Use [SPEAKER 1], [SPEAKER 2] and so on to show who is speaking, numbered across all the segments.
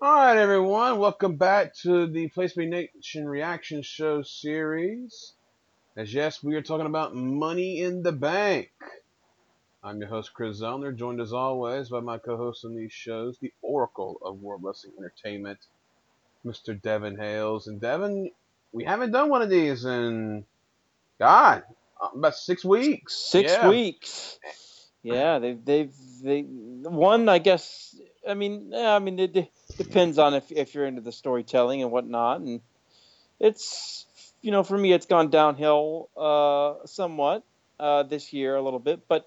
[SPEAKER 1] All right, everyone. Welcome back to the PlayStation Nation Reaction Show series. As yes, we are talking about Money in the Bank. I'm your host, Chris Zellner, joined as always by my co-host on these shows, the Oracle of World Wrestling Entertainment, Mr. Devin Hales. And Devin, we haven't done one of these in, God, about 6 weeks.
[SPEAKER 2] Six
[SPEAKER 1] Yeah.
[SPEAKER 2] weeks. Yeah, they one. I guess. It depends on if you're into the storytelling and whatnot, and it's for me it's gone downhill somewhat this year a little bit, but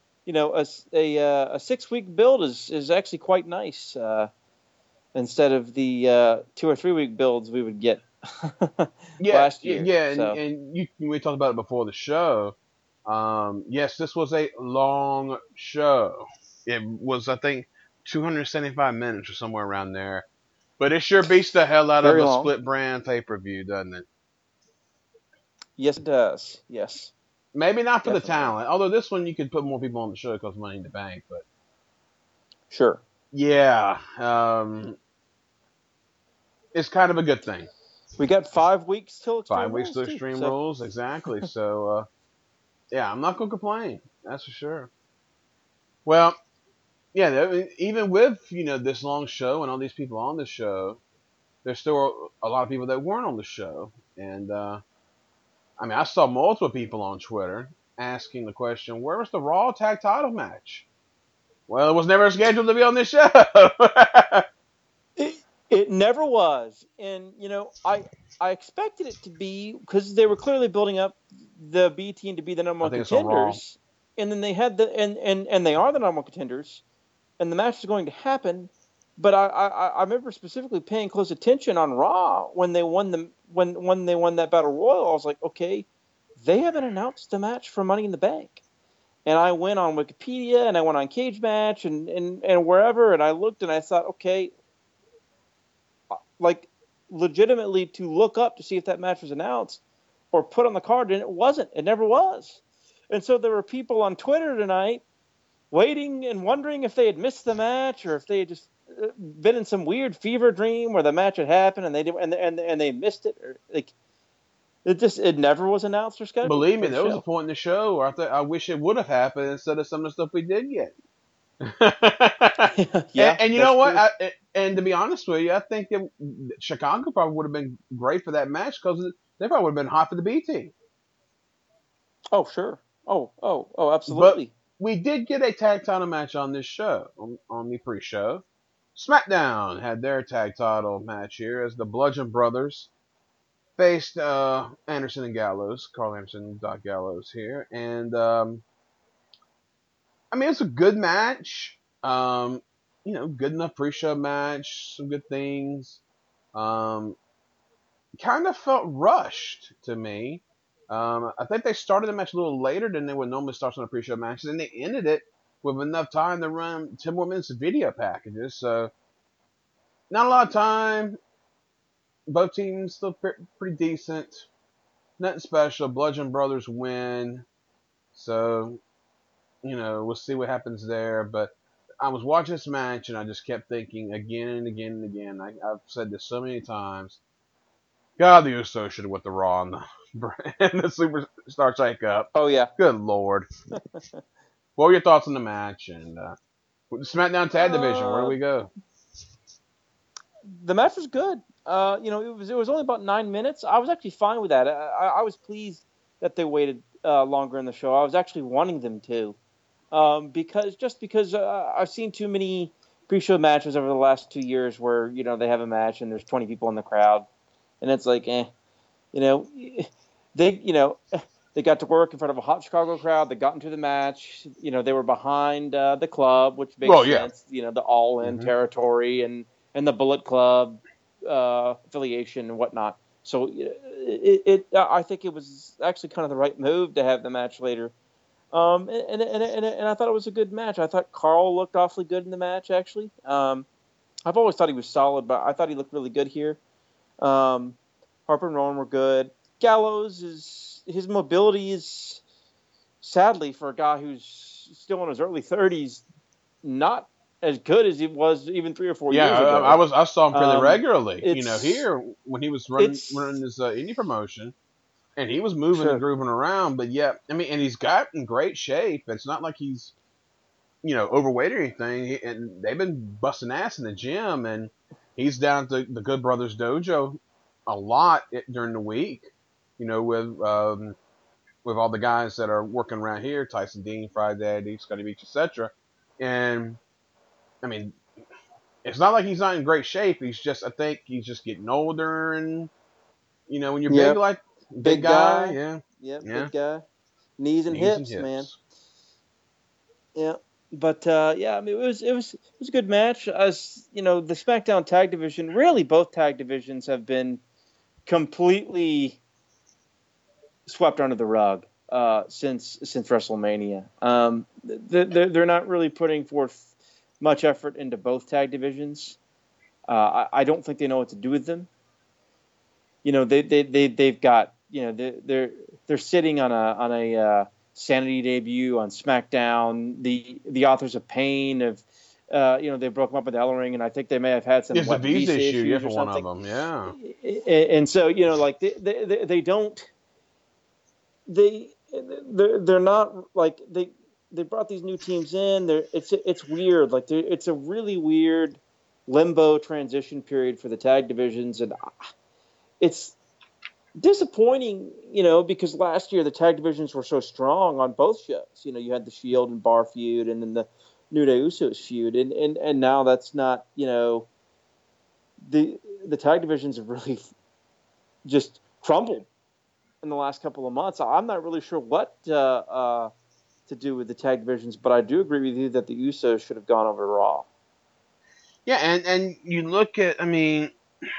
[SPEAKER 2] a 6 week build is actually quite nice instead of the 2 or 3 week builds we would get last year.
[SPEAKER 1] We talked about it before the show. Yes, this was a long show. It was, I think, 275 minutes or somewhere around there. But it sure beats the hell out of
[SPEAKER 2] Very
[SPEAKER 1] a
[SPEAKER 2] long.
[SPEAKER 1] split brand pay-per-view, doesn't it?
[SPEAKER 2] Yes, it does. Yes,
[SPEAKER 1] Maybe not for the
[SPEAKER 2] definitely.
[SPEAKER 1] talent. Although this one you could put more people on the show because Money in the Bank. But
[SPEAKER 2] Sure.
[SPEAKER 1] yeah, it's kind of a good thing.
[SPEAKER 2] We got 5 weeks till Extreme
[SPEAKER 1] 5 weeks
[SPEAKER 2] Rules,
[SPEAKER 1] to
[SPEAKER 2] too.
[SPEAKER 1] Extreme
[SPEAKER 2] So.
[SPEAKER 1] Rules, exactly. So yeah, I'm not gonna complain. That's for sure. Well, yeah, even with this long show and all these people on the show, there's still a lot of people that weren't on the show, and I saw multiple people on Twitter asking the question, "Where was the Raw Tag Title match?" Well, it was never scheduled to be on this show.
[SPEAKER 2] It never was, and I expected it to be because they were clearly building up the B team to be the number
[SPEAKER 1] I
[SPEAKER 2] one
[SPEAKER 1] think it's on Raw.
[SPEAKER 2] contenders, and then they had and they are the number one contenders, and the match is going to happen. But I remember specifically paying close attention on Raw when they won when they won that battle royal. I was like, okay, they haven't announced the match for Money in the Bank. And I went on Wikipedia and I went on Cage Match and wherever, and I looked and I thought, okay, like legitimately to look up to see if that match was announced or put on the card, and it wasn't. It never was. And so there were people on Twitter tonight waiting and wondering if they had missed the match or if they had just been in some weird fever dream where the match had happened and they did, and they missed it, or like it never was announced or scheduled
[SPEAKER 1] Believe me,
[SPEAKER 2] for the
[SPEAKER 1] there was a
[SPEAKER 2] show.
[SPEAKER 1] point in the show where I wish it would have happened instead of some of the stuff we did get.
[SPEAKER 2] Yeah,
[SPEAKER 1] and you
[SPEAKER 2] that's
[SPEAKER 1] know what?
[SPEAKER 2] true.
[SPEAKER 1] And to be honest with you, I think Chicago probably would have been great for that match because they probably would have been hot for the B team.
[SPEAKER 2] Oh, sure. Oh,
[SPEAKER 1] But
[SPEAKER 2] absolutely.
[SPEAKER 1] we did get a tag title match on this show, on the pre-show. SmackDown had their tag title match here as the Bludgeon Brothers faced Anderson and Gallows, Carl Anderson and Doc Gallows here. And, it's a good match. Good enough pre-show match, some good things. Kind of felt rushed to me. I think they started the match a little later than they would normally start on a pre-show matches, and they ended it with enough time to run 10 more minutes of video packages. So, not a lot of time. Both teams still pretty decent. Nothing special. Bludgeon Brothers win. So, we'll see what happens there. But I was watching this match and I just kept thinking again and again and again. I've said this so many times. God, the Usos should have with the Raw and the Superstar Shake-Up.
[SPEAKER 2] Oh yeah.
[SPEAKER 1] Good Lord. What were your thoughts on the match? And with the SmackDown Tag Division, where do
[SPEAKER 2] Uh,
[SPEAKER 1] we go?
[SPEAKER 2] the match was good. It was only about 9 minutes. I was actually fine with that. I was pleased that they waited longer in the show. I was actually wanting them to, because I've seen too many pre-show matches over the last 2 years where they have a match and there's 20 people in the crowd, and it's like, you know, they they got to work in front of a hot Chicago crowd. They got into the match. They were behind the club, which makes
[SPEAKER 1] Well, yeah.
[SPEAKER 2] sense. The all-in
[SPEAKER 1] Mm-hmm.
[SPEAKER 2] territory and the Bullet Club affiliation and whatnot. So I think it was actually kind of the right move to have the match later. And I thought it was a good match. I thought Carl looked awfully good in the match, actually. I've always thought he was solid, but I thought he looked really good here. Harper and Rowan were good. Gallows his mobility is, sadly, for a guy who's still in his early 30s, not as good as he was even 3 or 4
[SPEAKER 1] Yeah,
[SPEAKER 2] years ago.
[SPEAKER 1] I saw him fairly
[SPEAKER 2] Um,
[SPEAKER 1] regularly.
[SPEAKER 2] it's
[SPEAKER 1] Here when he was running
[SPEAKER 2] it's
[SPEAKER 1] his indie promotion, and he was moving and
[SPEAKER 2] sure,
[SPEAKER 1] grooving around. But yeah, I mean, and he's got in great shape. It's not like he's overweight or anything. And they've been busting ass in the gym, and he's down at the Good Brothers Dojo a lot during the week. With all the guys that are working around here, Tyson Dean, Friday, Scotty Beach, etc. And I mean, it's not like he's not in great shape. I think he's just getting older, and when you're big
[SPEAKER 2] yep,
[SPEAKER 1] like big
[SPEAKER 2] big
[SPEAKER 1] guy,
[SPEAKER 2] guy,
[SPEAKER 1] yeah,
[SPEAKER 2] yep,
[SPEAKER 1] yeah,
[SPEAKER 2] big guy, knees and
[SPEAKER 1] knees and
[SPEAKER 2] hips, man.
[SPEAKER 1] hips.
[SPEAKER 2] Yeah, but yeah, I mean, it was a good match. As you know, the SmackDown Tag Division, really, both tag divisions have been completely swept under the rug since WrestleMania. They're not really putting forth much effort into both tag divisions. I don't think they know what to do with them. They've got they're sitting on a Sanity debut on SmackDown. The Authors of Pain have they broke them up with Ellering, and I think they may have had some
[SPEAKER 1] It's a visa
[SPEAKER 2] visa
[SPEAKER 1] issue, yeah,
[SPEAKER 2] issues
[SPEAKER 1] for
[SPEAKER 2] or
[SPEAKER 1] one of
[SPEAKER 2] something.
[SPEAKER 1] them, yeah.
[SPEAKER 2] And so like they don't they're not like they brought these new teams in. It's weird. Like it's a really weird limbo transition period for the tag divisions, and it's disappointing, because last year the tag divisions were so strong on both shows. You had the Shield and Bar feud, and then the New Day Usos feud, and now that's not. The tag divisions have really just crumbled in the last couple of months. I'm not really sure what to do with the tag divisions, but I do agree with you that the Usos should have gone over to Raw.
[SPEAKER 1] Yeah, and you look at, I mean,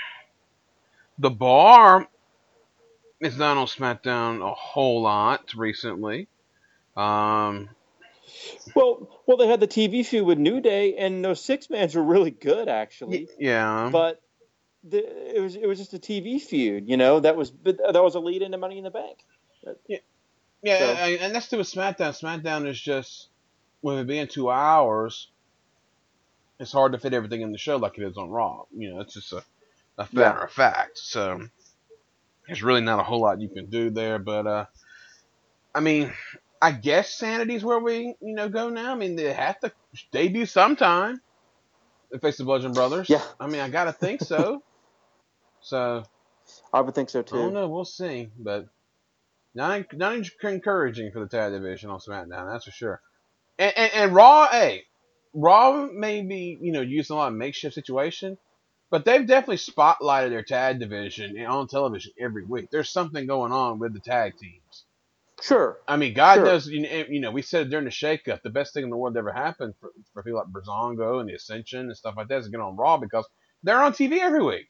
[SPEAKER 1] the Bar is not on SmackDown a whole lot recently. Um,
[SPEAKER 2] Well, they had the TV feud with New Day, and those six mans were really good actually,
[SPEAKER 1] yeah,
[SPEAKER 2] but it was just a TV feud, that was a lead into Money in the Bank.
[SPEAKER 1] yeah,
[SPEAKER 2] So
[SPEAKER 1] and that's to with SmackDown. SmackDown is just, with it being 2 hours, it's hard to fit everything in the show like it is on Raw. It's just a
[SPEAKER 2] yeah,
[SPEAKER 1] matter of fact. So there's really not a whole lot you can do there. But I mean, I guess Sanity's where we go now. I mean, they have to debut sometime. They face the Bludgeon
[SPEAKER 2] yeah,
[SPEAKER 1] Brothers. I mean, I gotta think so. So
[SPEAKER 2] I would think so
[SPEAKER 1] I don't
[SPEAKER 2] too.
[SPEAKER 1] know. We'll see. But not encouraging for the tag division on SmackDown. That's for sure. And Raw, hey, Raw may be using a lot of makeshift situation, but they've definitely spotlighted their tag division on television every week. There's something going on with the tag teams.
[SPEAKER 2] Sure,
[SPEAKER 1] I mean, God
[SPEAKER 2] sure.
[SPEAKER 1] knows, we said it during the shakeup, the best thing in the world that ever happened for people like Brazongo and the Ascension and stuff like that is to get on Raw because they're on TV every week.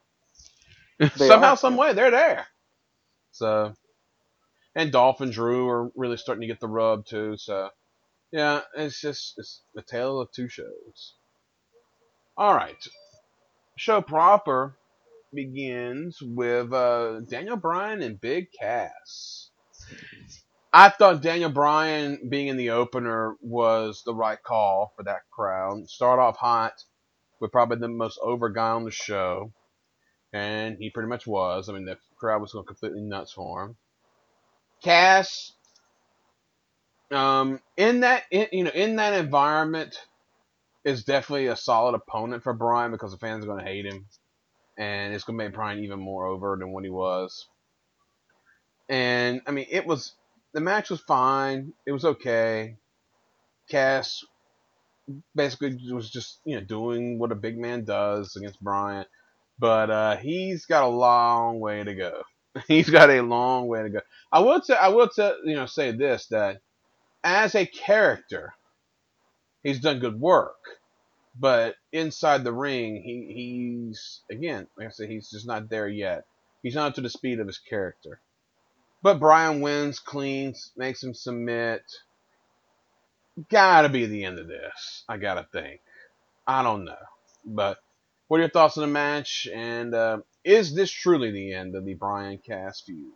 [SPEAKER 2] They
[SPEAKER 1] Somehow,
[SPEAKER 2] are.
[SPEAKER 1] some
[SPEAKER 2] Yep.
[SPEAKER 1] way, they're there. So, and Dolph and Drew are really starting to get the rub too. So, yeah, it's the tale of two shows. All right, show proper begins with Daniel Bryan and Big Cass. I thought Daniel Bryan being in the opener was the right call for that crowd. Start off hot with probably the most over guy on the show, and he pretty much was. I mean, the crowd was going completely nuts for him. Cass, in that environment, is definitely a solid opponent for Bryan because the fans are going to hate him, and it's going to make Bryan even more over than what he was. And I mean, the match was fine. It was okay. Cass basically was just doing what a big man does against Bryan, but he's got a long way to go. He's got a long way to go. Say this, that as a character, he's done good work, but inside the ring, he's again, like I said, he's just not there yet. He's not up to the speed of his character. But Bryan wins clean, makes him submit. Gotta be the end of this. I gotta think. I don't know. But what are your thoughts on the match? And is this truly the end of the Bryan Cass feud?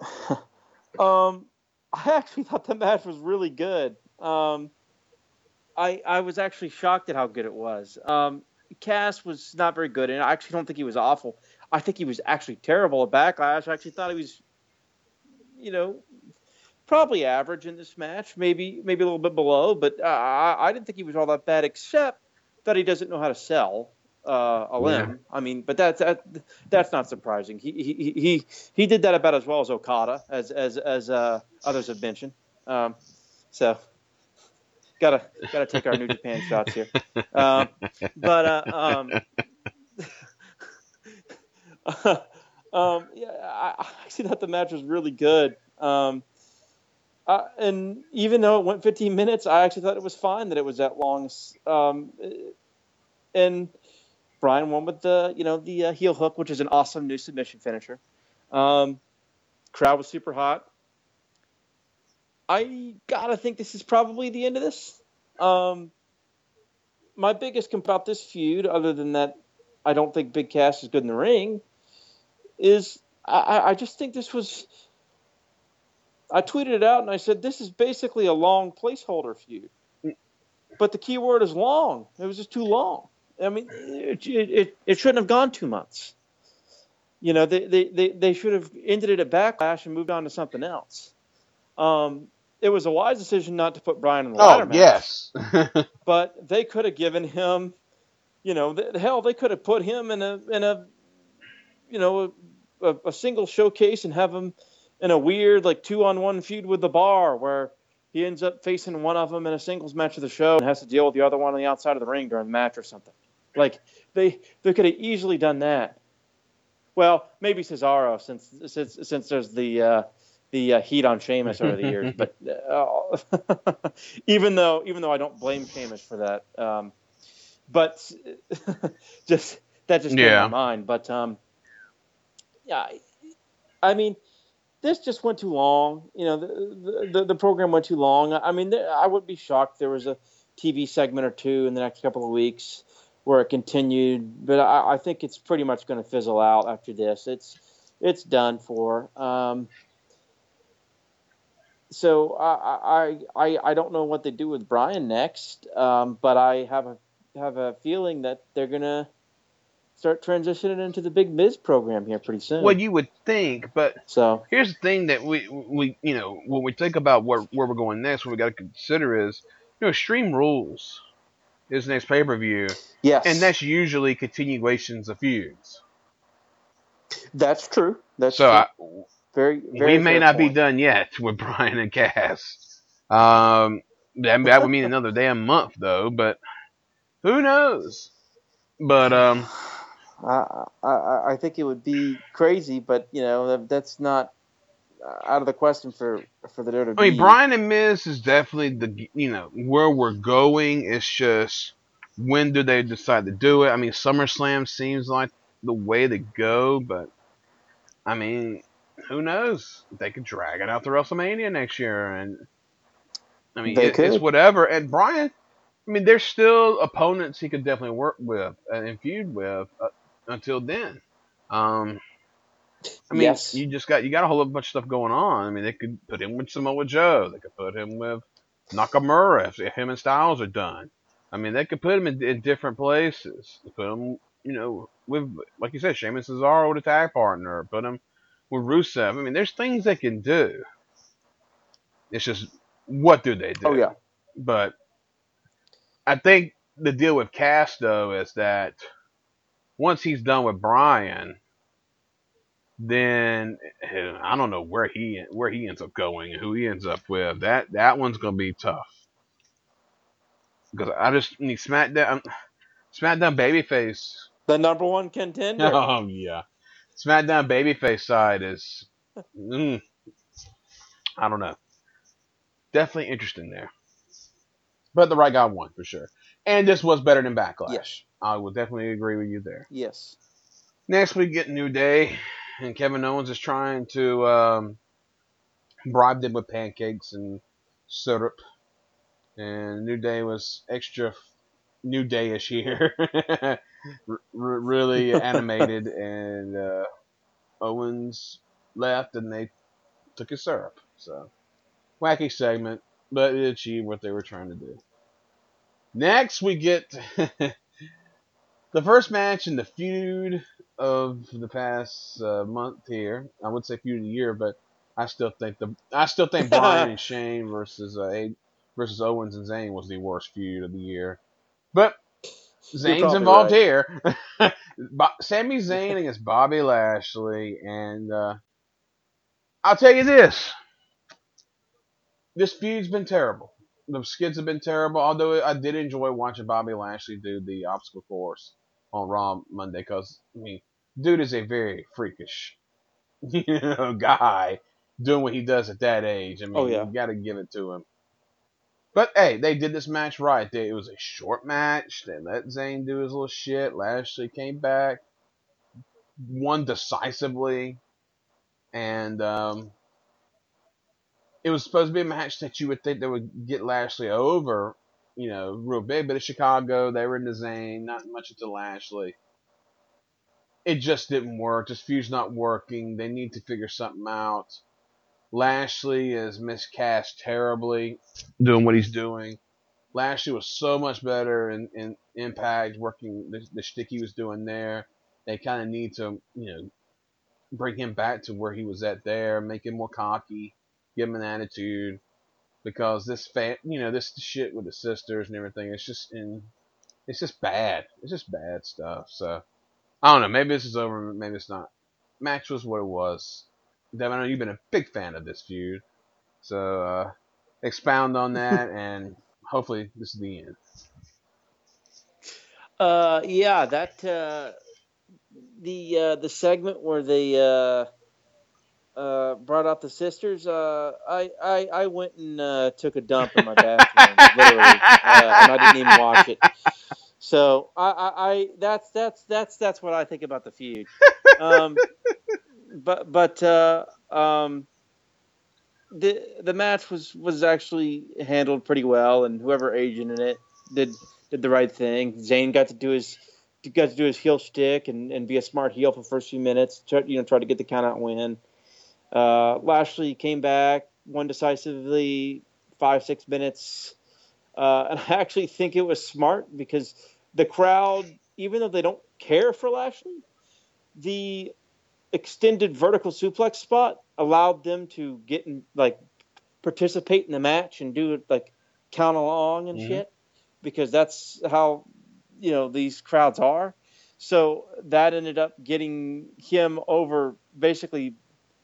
[SPEAKER 2] I actually thought the match was really good. I was actually shocked at how good it was. Cass was not very good, and I actually don't think he was awful. I think he was actually terrible at Backlash. I actually thought he was, you know, probably average in this match, maybe a little bit below, but I didn't think he was all that bad, except that he doesn't know how to sell a
[SPEAKER 1] Yeah.
[SPEAKER 2] limb. I mean, but that's not surprising. He did that about as well as Okada, as others have mentioned. So gotta take our New Japan shots here. But yeah, I actually thought the match was really good. And even though it went 15 minutes, I actually thought it was fine that it was that long. And Brian won with the heel hook, which is an awesome new submission finisher. Crowd was super hot. I gotta think this is probably the end of this. My biggest complaint about this feud, other than that, I don't think Big Cass is good in the ring, is I just think this was. I tweeted it out and I said this is basically a long placeholder feud, but the key word is long. It was just too long. I mean, it shouldn't have gone 2 months. You know, they should have ended it at Backlash and moved on to something else. It was a wise decision not to put Bryan in the ladder match.
[SPEAKER 1] Yes.
[SPEAKER 2] But they could have given him, hell, they could have put him in a single showcase and have him in a weird 2-on-1 feud with the Bar where he ends up facing one of them in a singles match of the show and has to deal with the other one on the outside of the ring during the match or something. They could have easily done that. Well, maybe Cesaro since there's the heat on Sheamus over the years, but even though I don't blame Sheamus for that, but just came to my mind. But yeah, I mean, this just went too long. You know, the program went too long. I mean, I wouldn't be shocked if there was a TV segment or two in the next couple of weeks where it continued, but I think it's pretty much going to fizzle out after this. It's done for. So I don't know what they do with Bryan next, but I have a feeling that they're gonna start transitioning into the Big Miz program here pretty soon.
[SPEAKER 1] Well, you would think, but
[SPEAKER 2] so
[SPEAKER 1] here's the thing that we when we think about where we're going next, what we got to consider is Extreme Rules is the next pay-per-view.
[SPEAKER 2] Yes,
[SPEAKER 1] and that's usually continuations of feuds.
[SPEAKER 2] That's true. That's
[SPEAKER 1] so
[SPEAKER 2] true. Very
[SPEAKER 1] we may not
[SPEAKER 2] point.
[SPEAKER 1] be done yet with Bryan and Cass. That would mean another damn month, though. But who knows? But
[SPEAKER 2] I think it would be crazy, but that's not out of the question for the WWE.
[SPEAKER 1] I mean, Bryan and Miz is definitely where we're going. It's just when do they decide to do it? I mean, SummerSlam seems like the way to go, but I mean, who knows? They could drag it out to WrestleMania next year, and I mean, it's whatever. And Bryan, I mean, there's still opponents he could definitely work with and feud with until then. I mean,
[SPEAKER 2] yes.
[SPEAKER 1] you got a whole bunch of stuff going on. I mean, they could put him with Samoa Joe. They could put him with Nakamura if him and Styles are done. I mean, they could put him in different places. Put him, with, like you said, Sheamus Cesaro with a tag partner. Put him with Rusev. I mean, there's things they can do. It's just, what do they do?
[SPEAKER 2] Oh, yeah.
[SPEAKER 1] But I think the deal with Cass, though, is that once he's done with Bryan, then I don't know where he ends up going and who he ends up with. That one's gonna be tough because I just need SmackDown babyface,
[SPEAKER 2] the number one contender.
[SPEAKER 1] Oh yeah, SmackDown babyface side is I don't know, definitely interesting there, but the right guy won for sure, and this was better than Backlash.
[SPEAKER 2] Yes.
[SPEAKER 1] I would definitely agree with you there.
[SPEAKER 2] Yes.
[SPEAKER 1] Next we get New Day. And Kevin Owens is trying to bribe them with pancakes and syrup. And New Day was extra New Day-ish here. Really animated. And Owens left and they took his syrup. So, wacky segment, but it achieved what they were trying to do. Next, we get the first match in the feud of the past month here. I would say feud of the year, but I still think Bryan and Shane versus Owens and Zayn was the worst feud of the year. But
[SPEAKER 2] You're
[SPEAKER 1] Zayn's
[SPEAKER 2] probably
[SPEAKER 1] involved
[SPEAKER 2] right.
[SPEAKER 1] here. Sami Zayn against Bobby Lashley, and I'll tell you this feud's been terrible. The skids have been terrible. Although I did enjoy watching Bobby Lashley do the obstacle course on Raw Monday, because I mean, dude is a very freakish, guy doing what he does at that age. I
[SPEAKER 2] Oh
[SPEAKER 1] mean,
[SPEAKER 2] yeah.
[SPEAKER 1] you got to give it to him. But hey, they did this match right. It was a short match. They let Zayn do his little shit. Lashley came back, won decisively, and it was supposed to be a match that you would think they would get Lashley over, real big. But in Chicago, they were into Zayn, not much into Lashley. It just didn't work. This feud's not working. They need to figure something out. Lashley is miscast terribly, doing what he's doing. Lashley was so much better in Impact, working the shtick he was doing there. They kind of need to, bring him back to where he was at there, make him more cocky, give him an attitude. Because this shit with the sisters and everything, it's just bad. It's just bad stuff. So I don't know. Maybe this is over. Maybe it's not. Match was what it was. Devin, I know you've been a big fan of this feud, so expound on that, and hopefully this is the end.
[SPEAKER 2] Yeah, that the segment where they brought out the sisters. I went and took a dump in my bathroom, literally, and I didn't even watch it. So that's what I think about the feud. Um, but the match was actually handled pretty well, and whoever agent in it did did the right thing. Zayn got to do his heel shtick and be a smart heel for the first few minutes. Try to get the count out win. Lashley came back, won decisively, 5-6 minutes, and I actually think it was smart because the crowd, even though they don't care for Lashley, the extended vertical suplex spot allowed them to get in, like, participate in the match and do it, like, count along and
[SPEAKER 1] Mm-hmm.
[SPEAKER 2] shit, because that's how these crowds are. So that ended up getting him over, basically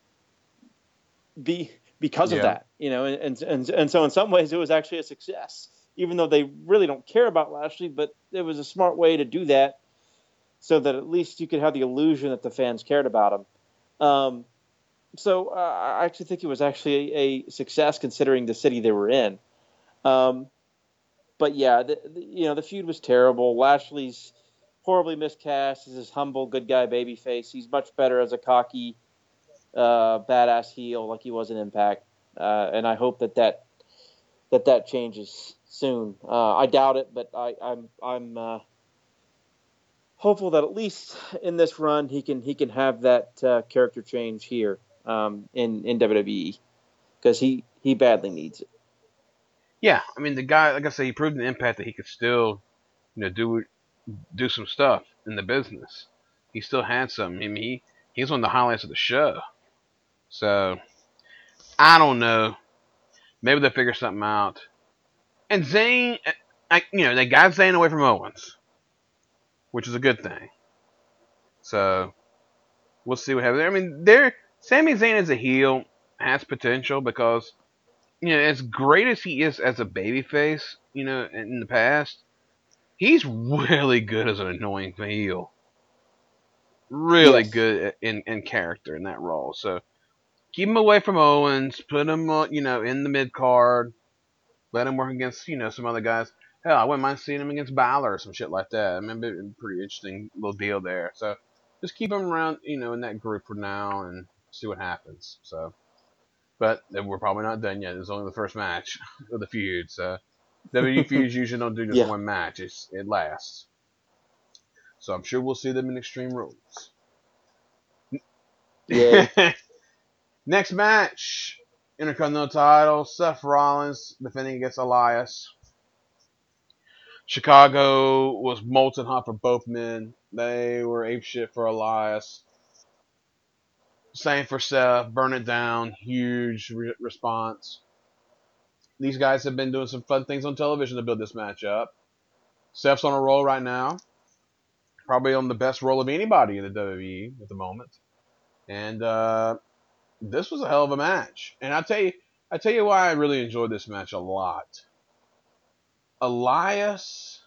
[SPEAKER 2] because of
[SPEAKER 1] Yeah.
[SPEAKER 2] that, and so in some ways it was actually a success, even though they really don't care about Lashley, but it was a smart way to do that so that at least you could have the illusion that the fans cared about him. So I actually think it was actually a success considering the city they were in. Um, but yeah, the feud was terrible. Lashley's horribly miscast as his humble good guy babyface. He's much better as a cocky badass heel like he was in Impact, and I hope that changes soon. I doubt it, but I'm hopeful that at least in this run he can have that character change here in WWE, because he badly needs it.
[SPEAKER 1] Yeah. I mean, the guy, like I said, he proved in Impact that he could still, do some stuff in the business. He still had some. I mean, he's one of the highlights of the show. So I don't know. Maybe they'll figure something out. And Zayn, they got Zayn away from Owens, which is a good thing. So we'll see what happens. I mean, Sami Zayn as a heel has potential because as great as he is as a babyface, in the past, he's really good as an annoying heel. Really
[SPEAKER 2] Yes.
[SPEAKER 1] good in character in that role. So keep him away from Owens. Put him, in the mid card. Let him work against, some other guys. Hell, I wouldn't mind seeing him against Balor or some shit like that. I mean, it'd be a pretty interesting little deal there. So just keep him around, in that group for now and see what happens. So, but we're probably not done yet. It's only the first match of the feud. So WWE feuds usually don't do just
[SPEAKER 2] Yeah.
[SPEAKER 1] one match. It lasts. So I'm sure we'll see them in Extreme Rules.
[SPEAKER 2] Yay.
[SPEAKER 1] Next match, Intercontinental title, Seth Rollins defending against Elias. Chicago was molten hot for both men. They were apeshit for Elias. Same for Seth. Burn it down. Huge response. These guys have been doing some fun things on television to build this match up. Seth's on a roll right now. Probably on the best roll of anybody in the WWE at the moment. And this was a hell of a match. And I tell you why I really enjoyed this match a lot. Elias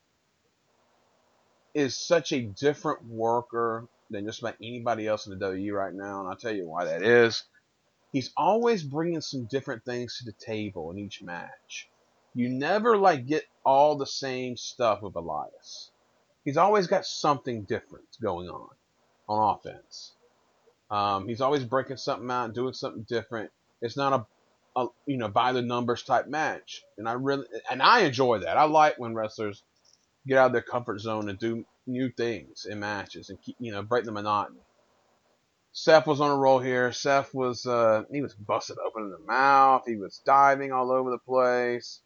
[SPEAKER 1] is such a different worker than just about anybody else in the WWE right now, and I'll tell you why that is. He's always bringing some different things to the table in each match. You never get all the same stuff with Elias. He's always got something different going on offense. He's always breaking something out and doing something different. It's not a by the numbers type match, and I enjoy that. I like when wrestlers get out of their comfort zone and do new things in matches and keep, break the monotony. Seth was on a roll here. Seth was he was busted open in the mouth. He was diving all over the place,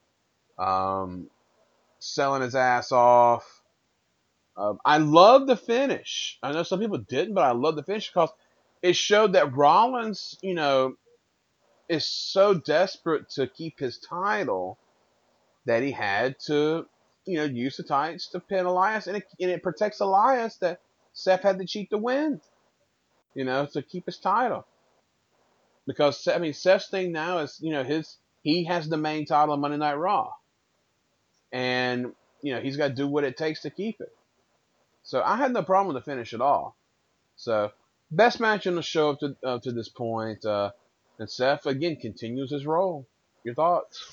[SPEAKER 1] selling his ass off. I love the finish. I know some people didn't, but I love the finish because it showed that Rollins, is so desperate to keep his title that he had to, use the tights to pin Elias, and it protects Elias that Seth had to cheat to win, to keep his title. Because Seth's thing now is, he has the main title of Monday Night Raw, and he's got to do what it takes to keep it. So I had no problem with the finish at all. So best match on the show up to this point, and Seth again continues his role. Your thoughts?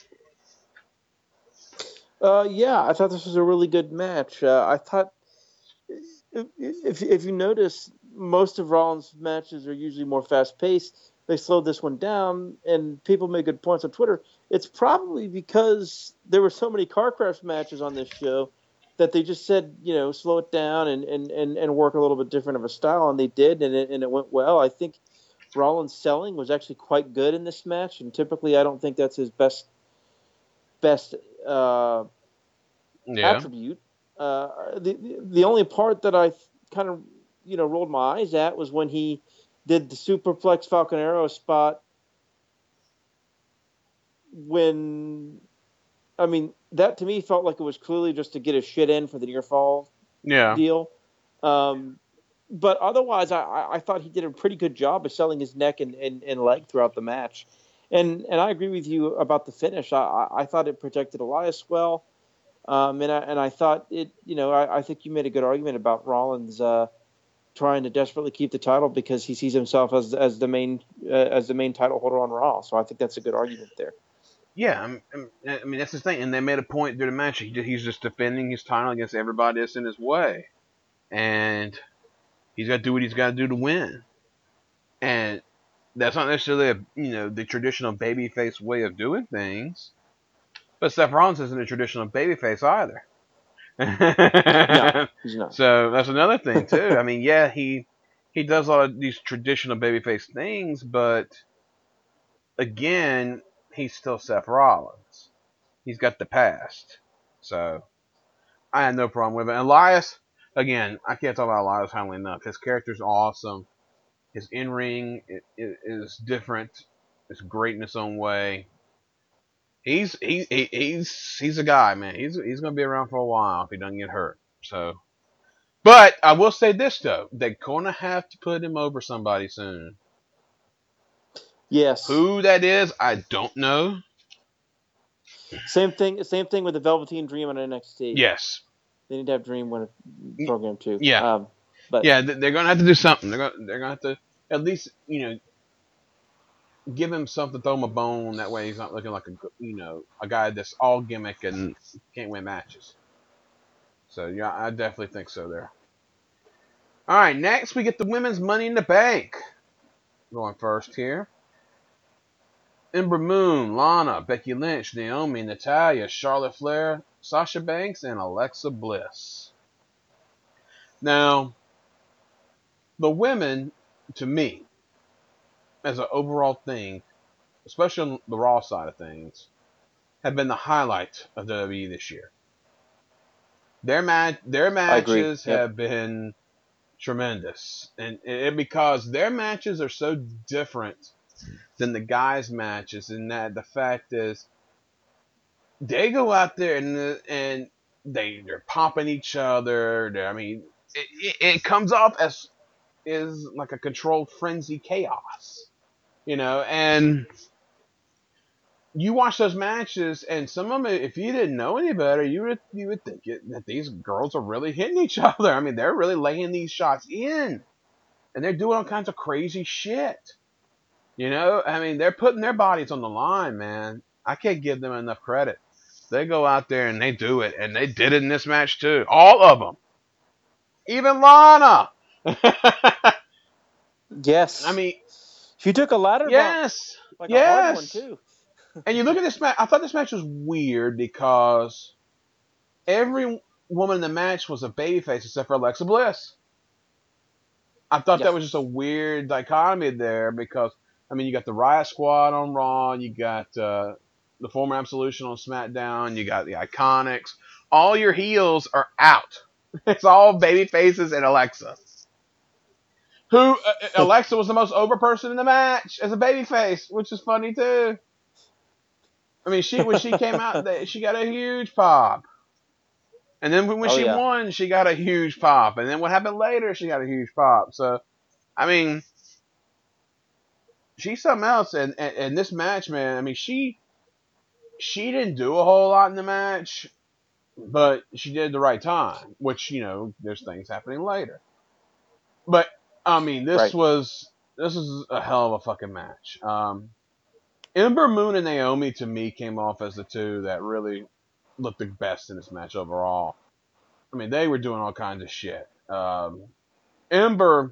[SPEAKER 2] Yeah, I thought this was a really good match. I thought, if you notice, most of Rollins' matches are usually more fast-paced. They slowed this one down, and people made good points on Twitter. It's probably because there were so many car crash matches on this show that they just said, slow it down and work a little bit different of a style, and they did, and it went well. I think Rollins' selling was actually quite good in this match, and typically I don't think that's his best attribute. The only part that I kind of rolled my eyes at was when he did the superplex Falcon Arrow spot. That to me felt like it was clearly just to get his shit in for the near fall deal. But otherwise, I thought he did a pretty good job of selling his neck and leg throughout the match. And I agree with you about the finish. I thought it protected Elias well. And I thought it, I think you made a good argument about Rollins trying to desperately keep the title because he sees himself as the main title holder on Raw. So I think that's a good argument there.
[SPEAKER 1] Yeah, that's the thing. And they made a point during the match. He's just defending his title against everybody that's in his way, and he's got to do what he's got to do to win. And that's not necessarily the traditional babyface way of doing things. But Seth Rollins isn't a traditional babyface either.
[SPEAKER 2] No, he's not.
[SPEAKER 1] So that's another thing too. He does a lot of these traditional babyface things, but again, he's still Seth Rollins. He's got the past. So I had no problem with it. Elias, again, I can't talk about Elias highly enough. His character's awesome. His in-ring is different. It's great in its own way. He's a guy, man. He's gonna be around for a while if he doesn't get hurt. So, but I will say this though, they're gonna have to put him over somebody soon.
[SPEAKER 2] Yes.
[SPEAKER 1] Who that is, I don't know.
[SPEAKER 2] Same thing with the Velveteen Dream on NXT.
[SPEAKER 1] Yes.
[SPEAKER 2] They need to have Dream win a program too.
[SPEAKER 1] Yeah.
[SPEAKER 2] But
[SPEAKER 1] yeah, they're gonna have to do something. They're gonna have to at least give him something, throw him a bone. That way he's not looking like a guy that's all gimmick and can't win matches. So yeah, I definitely think so there. All right, next we get the women's Money in the Bank. Going first here. Ember Moon, Lana, Becky Lynch, Naomi, Natalya, Charlotte Flair, Sasha Banks, and Alexa Bliss. Now, the women, to me, as an overall thing, especially on the Raw side of things, have been the highlight of WWE this year. Their
[SPEAKER 2] I agree.
[SPEAKER 1] matches
[SPEAKER 2] Yep.
[SPEAKER 1] have been tremendous, and because their matches are so different than the guys' matches, and that the fact is they go out there and they're popping each other. I mean, it comes off as is like a controlled frenzy chaos, and you watch those matches, and some of them, if you didn't know any better, you would think that these girls are really hitting each other. I mean, they're really laying these shots in, and they're doing all kinds of crazy shit. I mean, they're putting their bodies on the line, man. I can't give them enough credit. They go out there and they do it, and they did it in this match too. All of them, even Lana.
[SPEAKER 2] Yes.
[SPEAKER 1] I mean,
[SPEAKER 2] She took a ladder bump,
[SPEAKER 1] yes,
[SPEAKER 2] like a hard one
[SPEAKER 1] yes.
[SPEAKER 2] too.
[SPEAKER 1] And you look at this match. I thought this match was weird because every woman in the match was a babyface except for Alexa Bliss. I thought
[SPEAKER 2] Yeah.
[SPEAKER 1] that was just a weird dichotomy there because, I mean, you got the Riot Squad on Raw, you got the former Absolution on SmackDown, you got the Iconics. All your heels are out. It's all baby faces and Alexa. Alexa was the most over person in the match as a babyface, which is funny too. I mean, when she came out, she got a huge pop. And then when
[SPEAKER 2] Oh
[SPEAKER 1] she
[SPEAKER 2] yeah.
[SPEAKER 1] won, she got a huge pop. And then what happened later, she got a huge pop. So, I mean, she's something else. And this match, man, I mean, she didn't do a whole lot in the match, but she did the right time, which, there's things happening later. But, I mean, this
[SPEAKER 2] Right.
[SPEAKER 1] is a hell of a fucking match. Ember Moon and Naomi, to me, came off as the two that really looked the best in this match overall. I mean, they were doing all kinds of shit. Ember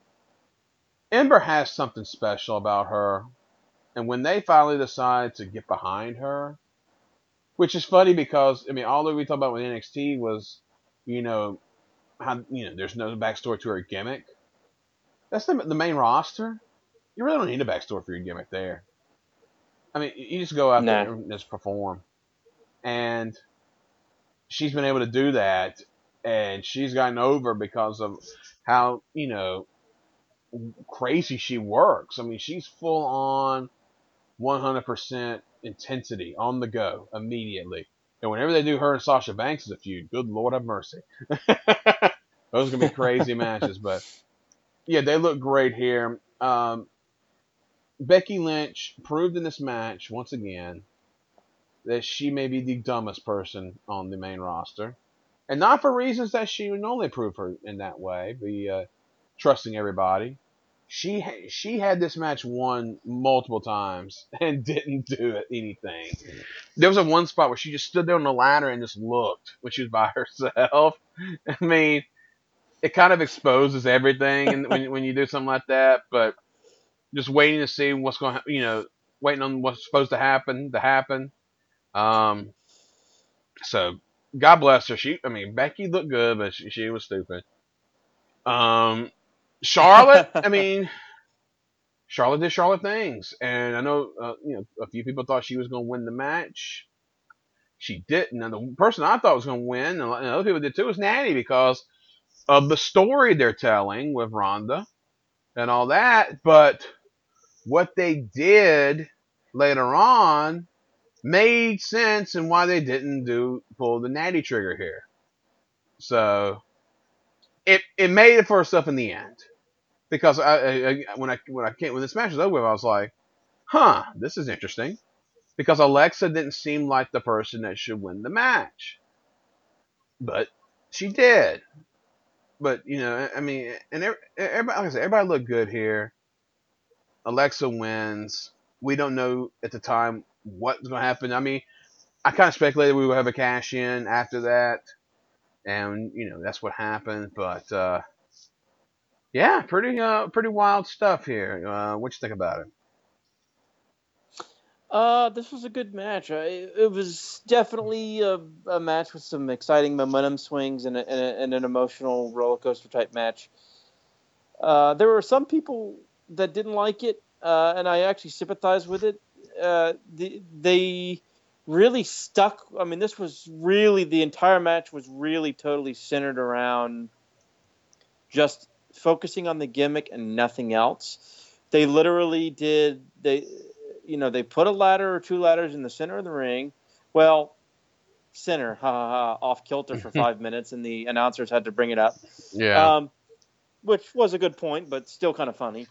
[SPEAKER 1] has something special about her, and when they finally decide to get behind her, which is funny because, I mean, all that we talked about with NXT was, how there's no backstory to her gimmick. That's the main roster. You really don't need a backstory for your gimmick there. I mean, you just go out
[SPEAKER 2] Nah.
[SPEAKER 1] there and just perform, and she's been able to do that, and she's gotten over because of how crazy she works. I mean, she's full on 100% intensity on the go immediately. And whenever they do her and Sasha Banks as a feud, good Lord have mercy. Those are going to be crazy matches. But, yeah, they look great here. Becky Lynch proved in this match, once again, that she may be the dumbest person on the main roster. And not for reasons that she would normally prove her in that way, be trusting everybody. She had this match won multiple times and didn't do anything. There was one spot where she just stood there on the ladder and just looked when she was by herself. I mean, it kind of exposes everything and when you do something like that. But just waiting to see what's going to, waiting on what's supposed to happen. So God bless her. Becky looked good, but she was stupid. Charlotte, I mean, Charlotte did Charlotte things, and I know a few people thought she was going to win the match. She didn't. And the person I thought was going to win, and other people did too, was Natty because of the story they're telling with Ronda and all that. But what they did later on made sense and why they didn't pull the Natty trigger here. So it made it for itself in the end. Because when this match was over with, I was like, huh, this is interesting. Because Alexa didn't seem like the person that should win the match. But she did. But, I mean, and everybody, like I said, everybody looked good here. Alexa wins. We don't know at the time what's going to happen. I mean, I kind of speculated we would have a cash in after that. And, that's what happened. But, yeah, pretty wild stuff here. What you think about it?
[SPEAKER 2] This was a good match. It was definitely a match with some exciting momentum swings and an emotional roller coaster type match. There were some people that didn't like it, and I actually sympathize with it. They really stuck. I mean, this was really, the entire match was really totally centered around just focusing on the gimmick and nothing else. They literally they put a ladder or two ladders in the center of the ring. Well, center, ha ha ha, off kilter for 5 minutes, and the announcers had to bring it up.
[SPEAKER 1] Yeah.
[SPEAKER 2] Which was a good point, but still kind of funny.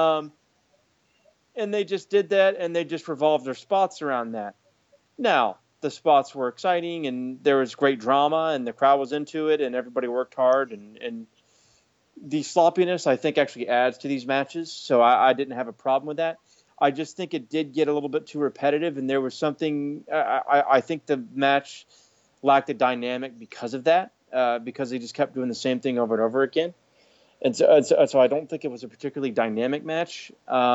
[SPEAKER 2] And they just did that, and they just revolved their spots around that. Now, the spots were exciting, and there was great drama, and the crowd was into it, and everybody worked hard, and the sloppiness, I think, actually adds to these matches, so I didn't have a problem with that. I just think it did get a little bit too repetitive, and there was something, I think the match lacked a dynamic because of that, because they just kept doing the same thing over and over again. And so I don't think it was a particularly dynamic match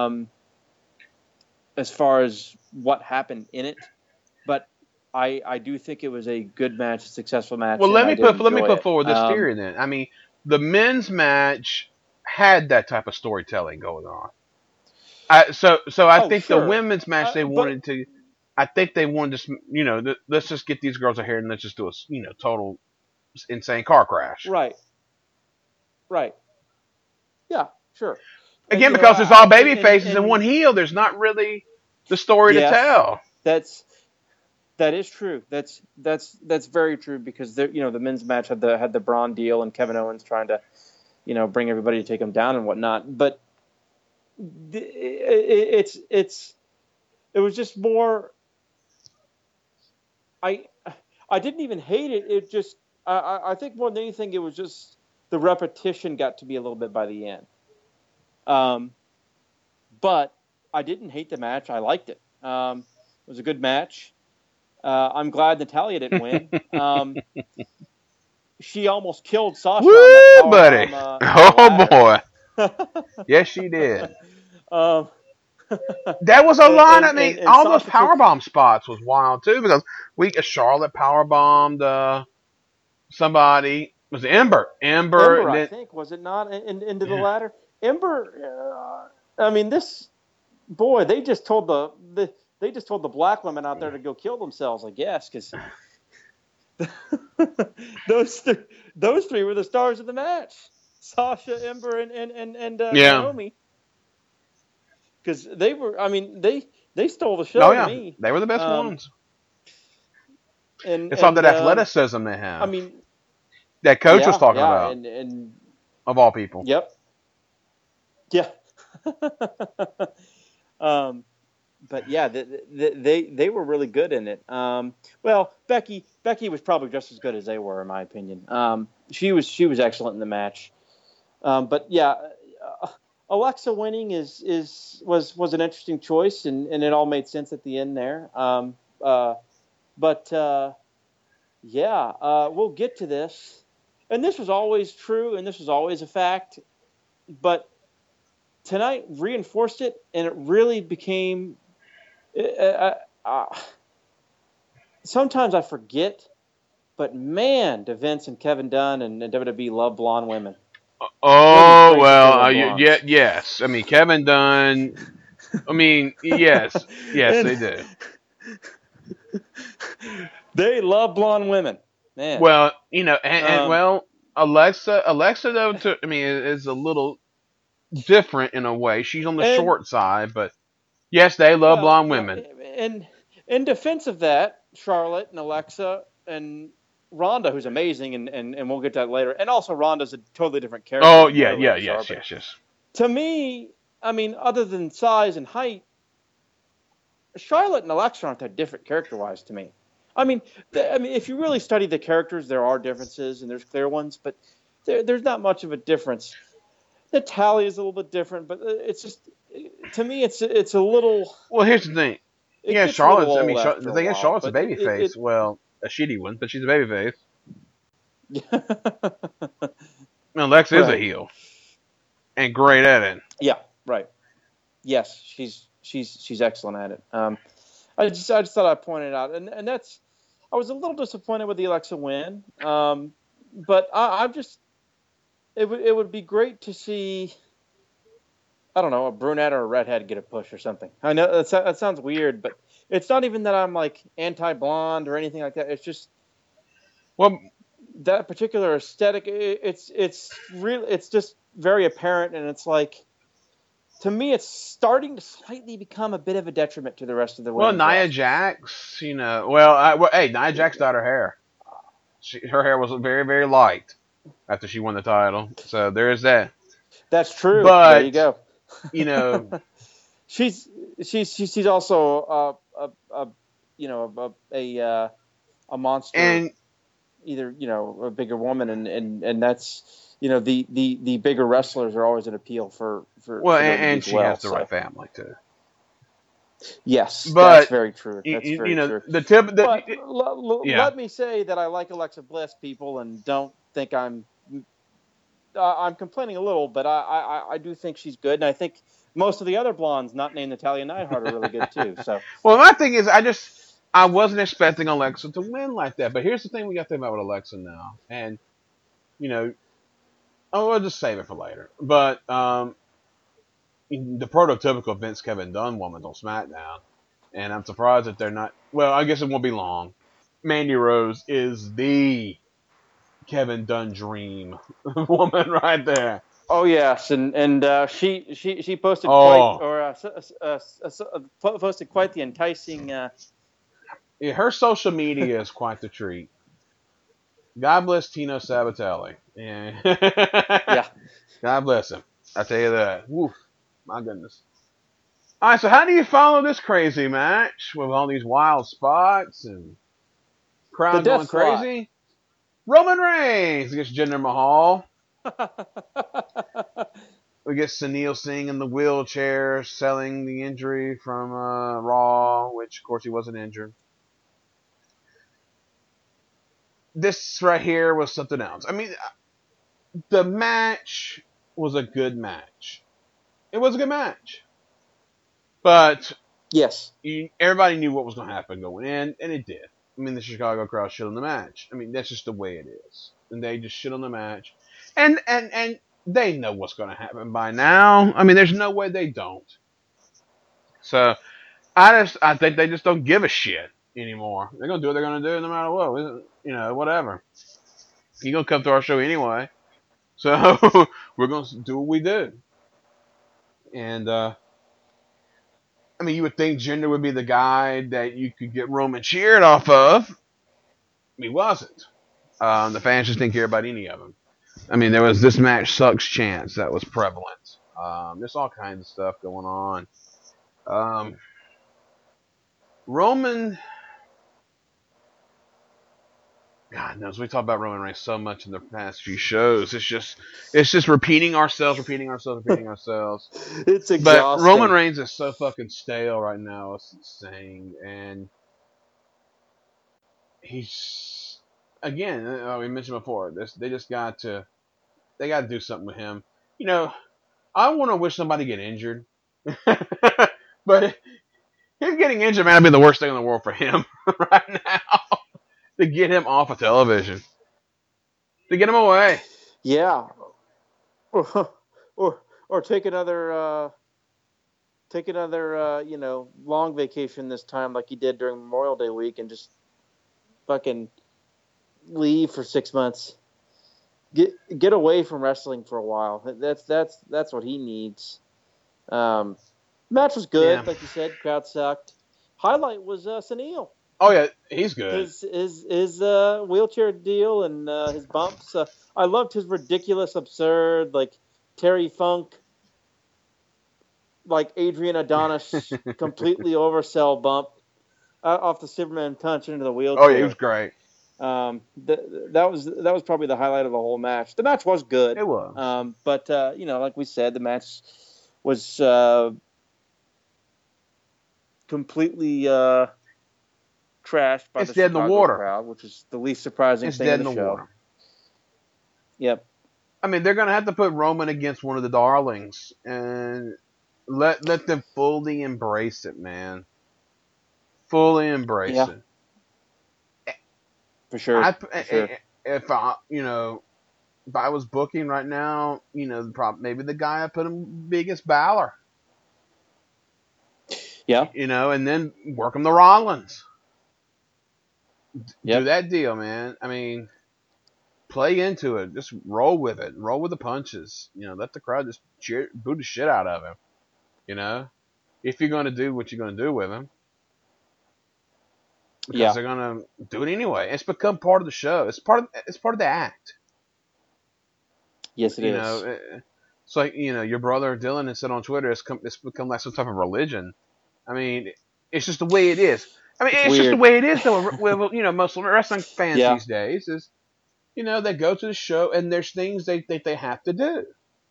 [SPEAKER 2] as far as what happened in it. But I do think it was a good match, a successful match.
[SPEAKER 1] Well, let me put
[SPEAKER 2] it.
[SPEAKER 1] forward this theory then. I mean, the men's match had that type of storytelling going on. So I think
[SPEAKER 2] sure.
[SPEAKER 1] the women's match I think they wanted to, let's just get these girls out here and let's just do a, total insane car crash.
[SPEAKER 2] Right. Yeah, sure.
[SPEAKER 1] Again, because it's all baby faces and one heel, there's not really the story to tell.
[SPEAKER 2] That is true. That's very true, because the men's match had the Braun deal and Kevin Owens trying to bring everybody to take him down and whatnot. But it was just more. I didn't even hate it. It just I think more than anything it was just the repetition got to be a little bit by the end. But I didn't hate the match. I liked it. It was a good match. I'm glad Natalya didn't win. She almost killed Sasha.
[SPEAKER 1] Woo, buddy! Boy! Yes, she did. That was a lot. I mean, all Sasha those powerbomb spots was wild too, because Charlotte powerbombed somebody. Was it Ember?
[SPEAKER 2] Ember, I think, was it not? Into the ladder. Ember. I mean, they just told the black women out there to go kill themselves, I guess, because those three were the stars of the match: Sasha, Ember, and Naomi. Because they were, I mean, they stole the show to me.
[SPEAKER 1] They were the best ones. It's all that athleticism they have.
[SPEAKER 2] I mean,
[SPEAKER 1] that coach was talking about,
[SPEAKER 2] and
[SPEAKER 1] of all people.
[SPEAKER 2] Yep. Yeah. But yeah, they were really good in it. Well, Becky was probably just as good as they were, in my opinion. She was excellent in the match. But yeah, Alexa winning was an interesting choice, and it all made sense at the end there. We'll get to this. And this was always true, and this was always a fact. But tonight reinforced it, and it really became. Sometimes I forget, but man, do Vince and Kevin Dunn and WWE love blonde women.
[SPEAKER 1] Oh well, yes. I mean, Kevin Dunn. I mean, yes, they do.
[SPEAKER 2] They love blonde women, man.
[SPEAKER 1] Well, Alexa though, is a little different in a way. She's on the short side, but yes, they love blonde women.
[SPEAKER 2] And in defense of that, Charlotte and Alexa and Ronda, who's amazing, and we'll get to that later. And also Ronda's a totally different character.
[SPEAKER 1] Oh, yes.
[SPEAKER 2] To me, I mean, other than size and height, Charlotte and Alexa aren't that different character-wise to me. I mean, if you really study the characters, there are differences, and there's clear ones, but there's not much of a difference. Natalya is a little bit different, but it's just, to me, it's a little...
[SPEAKER 1] Well, here's the thing. Yeah, the thing is, Charlotte's a babyface. Well, a shitty one, but she's a babyface. Alexa is a heel, and great at it.
[SPEAKER 2] Yeah, right. Yes, she's excellent at it. I just thought I'd point it out, and that's. I was a little disappointed with the Alexa win, but I'm just. It would be great to see. I don't know, a brunette or a redhead get a push or something. I know that sounds weird, but it's not even that I'm like anti-blonde or anything like that. It's just
[SPEAKER 1] Well,
[SPEAKER 2] that particular aesthetic. It's just very apparent, and it's like to me, it's starting to slightly become a bit of a detriment to the rest of the
[SPEAKER 1] well,
[SPEAKER 2] women's
[SPEAKER 1] Nia
[SPEAKER 2] rosters.
[SPEAKER 1] Jax, hey, Nia Jax dyed her hair. Her hair was very, very light after she won the title. So there is that.
[SPEAKER 2] That's true. There you
[SPEAKER 1] But,
[SPEAKER 2] go.
[SPEAKER 1] you know,
[SPEAKER 2] she's she's also a you know a monster,
[SPEAKER 1] and
[SPEAKER 2] either a bigger woman, and that's the bigger wrestlers are always an appeal for
[SPEAKER 1] well,
[SPEAKER 2] WWE
[SPEAKER 1] and
[SPEAKER 2] as
[SPEAKER 1] she
[SPEAKER 2] well.
[SPEAKER 1] has the
[SPEAKER 2] So
[SPEAKER 1] right family too.
[SPEAKER 2] yes, that's
[SPEAKER 1] But
[SPEAKER 2] very true. That's very true.
[SPEAKER 1] the tip,
[SPEAKER 2] But
[SPEAKER 1] yeah.
[SPEAKER 2] let me say that I like Alexa Bliss, people, and don't think I'm complaining a little, but I do think she's good, and I think most of the other blondes not named Natalia Neidhart are really good too. So
[SPEAKER 1] Well, my thing is, I wasn't expecting Alexa to win like that. But here's the thing we got to think about with Alexa now, and you know, we'll just save it for later. But the prototypical Vince Kevin Dunn woman's on SmackDown, and I'm surprised that they're not. Well, I guess it won't be long. Mandy Rose is the Kevin Dunn dream woman right there.
[SPEAKER 2] oh yes, and she posted
[SPEAKER 1] Oh,
[SPEAKER 2] posted quite the enticing.
[SPEAKER 1] yeah, her social media is quite the treat. God bless Tino Sabatelli. Yeah.
[SPEAKER 2] Yeah,
[SPEAKER 1] God bless him. I tell you that. Woo, my goodness. All right, so how do you follow this crazy match with all these wild spots and
[SPEAKER 2] the
[SPEAKER 1] crowd going
[SPEAKER 2] death slot.
[SPEAKER 1] crazy? Roman Reigns against Jinder Mahal. We get Sunil Singh in the wheelchair selling the injury from Raw, which of course he wasn't injured. This right here was something else. I mean, the match was a good match. It was a good match. But
[SPEAKER 2] Yes.
[SPEAKER 1] everybody knew what was going to happen going in, and it did. I mean, the Chicago crowd shit on the match. I mean, that's just the way it is. And they just shit on the match. And they know what's going to happen by now. I mean, there's no way they don't. So, I think they just don't give a shit anymore. They're going to do what they're going to do no matter what. Whatever. You're going to come to our show anyway. So, we're going to do what we do. And, I mean, you would think Jinder would be the guy that you could get Roman cheered off of. He wasn't. The fans just didn't care about any of them. I mean, there was this match sucks chance that was prevalent. There's all kinds of stuff going on. Roman, God knows, we talk about Roman Reigns so much in the past few shows. It's just repeating ourselves.
[SPEAKER 2] It's
[SPEAKER 1] But Roman
[SPEAKER 2] exhausting.
[SPEAKER 1] Reigns is so fucking stale right now. It's insane. And he's, again, we mentioned before, they got to do something with him. I want to wish somebody get injured, but him getting injured might be the worst thing in the world for him right now. To get him off of television, to get him away.
[SPEAKER 2] Yeah. Or take another long vacation this time like he did during Memorial Day week and just fucking leave for 6 months. Get away from wrestling for a while. That's what he needs. Match was good,
[SPEAKER 1] Yeah.
[SPEAKER 2] like you said. Crowd sucked. Highlight was Sunil.
[SPEAKER 1] Oh yeah, he's good.
[SPEAKER 2] His wheelchair deal and his bumps. I loved his ridiculous, absurd, like Terry Funk, like Adrian Adonis, completely oversell bump off the Superman punch into the wheelchair.
[SPEAKER 1] Oh yeah, he was great.
[SPEAKER 2] That was probably the highlight of the whole match. The match was good.
[SPEAKER 1] It was.
[SPEAKER 2] But like we said, the match was completely trashed by
[SPEAKER 1] It's
[SPEAKER 2] the
[SPEAKER 1] dead in the
[SPEAKER 2] Chicago
[SPEAKER 1] water.
[SPEAKER 2] crowd, which is the least surprising
[SPEAKER 1] It's
[SPEAKER 2] thing
[SPEAKER 1] dead
[SPEAKER 2] of
[SPEAKER 1] in
[SPEAKER 2] the
[SPEAKER 1] the
[SPEAKER 2] show.
[SPEAKER 1] water.
[SPEAKER 2] Yep.
[SPEAKER 1] I mean, they're gonna have to put Roman against one of the darlings and let them fully embrace it, man. Fully embrace it.
[SPEAKER 2] For sure.
[SPEAKER 1] If I was booking right now, maybe the guy I put him biggest Balor.
[SPEAKER 2] Yeah.
[SPEAKER 1] And then work 'em the Rollins. Do
[SPEAKER 2] Yep.
[SPEAKER 1] that deal, man. I mean, play into it. Just roll with it. Roll with the punches. Let the crowd just boo the shit out of him. If you're going to do what you're going to do with him, because
[SPEAKER 2] Yeah.
[SPEAKER 1] they're going to do it anyway. It's become part of the show. It's part of the act.
[SPEAKER 2] Yes, it is.
[SPEAKER 1] It's like your brother Dylan has said on Twitter. It's become like some type of religion. I mean, it's just the way it is. I mean, it's just the way it is though. With most wrestling fans these days is, they go to the show and there's things they have to do.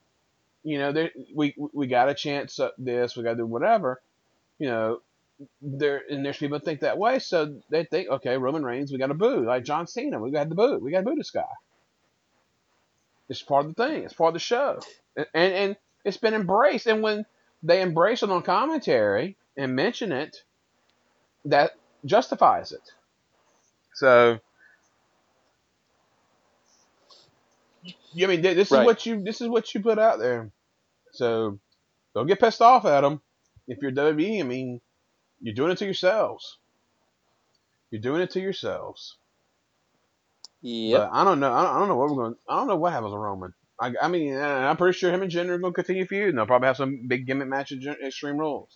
[SPEAKER 1] We got to chance this. We got to do whatever. There's people that think that way, so they think, okay, Roman Reigns, we got to boo. Like John Cena, we got to boo. We got to boo this guy. It's part of the thing. It's part of the show, and it's been embraced. And when they embrace it on commentary and mention it, that justifies it. So, I mean, this is what you put out there. So, don't get pissed off at them. If you're WWE, I mean, you're doing it to yourselves. You're doing it to yourselves.
[SPEAKER 2] Yep.
[SPEAKER 1] But I don't know. I don't know what we're going. I don't know what happens with Roman. I mean, I'm pretty sure him and Jinder are going to continue feuding. And they'll probably have some big gimmick match at Extreme Rules.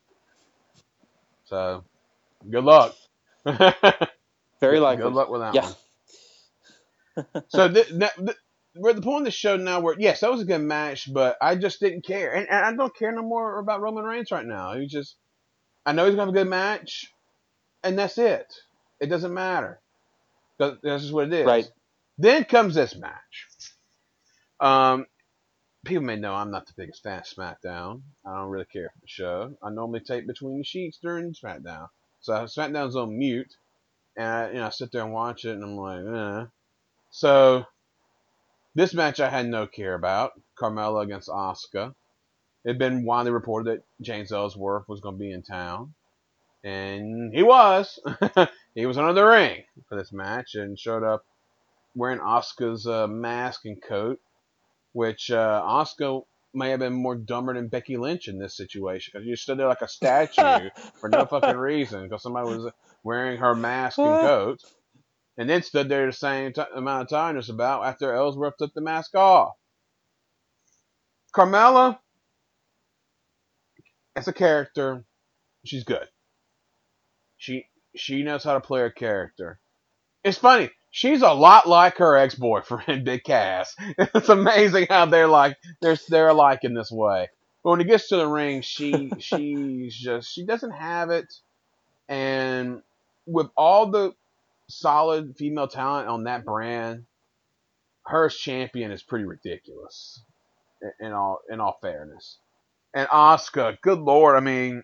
[SPEAKER 1] So, good luck.
[SPEAKER 2] Very likely.
[SPEAKER 1] Good luck with that one. So we're at the point of the show now where, yes, that was a good match, but I just didn't care. And I don't care no more about Roman Reigns right now. I know he's going to have a good match, and that's it. It doesn't matter. That's just what it is.
[SPEAKER 2] Right.
[SPEAKER 1] Then comes this match. People may know I'm not the biggest fan of SmackDown. I don't really care for the show. I normally take between the sheets during SmackDown. So SmackDown's on mute, and I sit there and watch it, and I'm like, eh. So this match I had no care about. Carmella against Asuka. It had been widely reported that James Ellsworth was going to be in town, and he was. He was under the ring for this match and showed up wearing Asuka's mask and coat, which Asuka may have been more dumber than Becky Lynch in this situation, because you stood there like a statue for no fucking reason, because somebody was wearing her mask and coat, and then stood there the same amount of time just about after Ellsworth took the mask off. Carmella, as a character, she's good. She knows how to play her character. It's funny. She's a lot like her ex-boyfriend, Big Cass. It's amazing how they're alike in this way. But when it gets to the ring, she doesn't have it. And with all the solid female talent on that brand, her as champion is pretty ridiculous. In all fairness. And Asuka, good lord, I mean,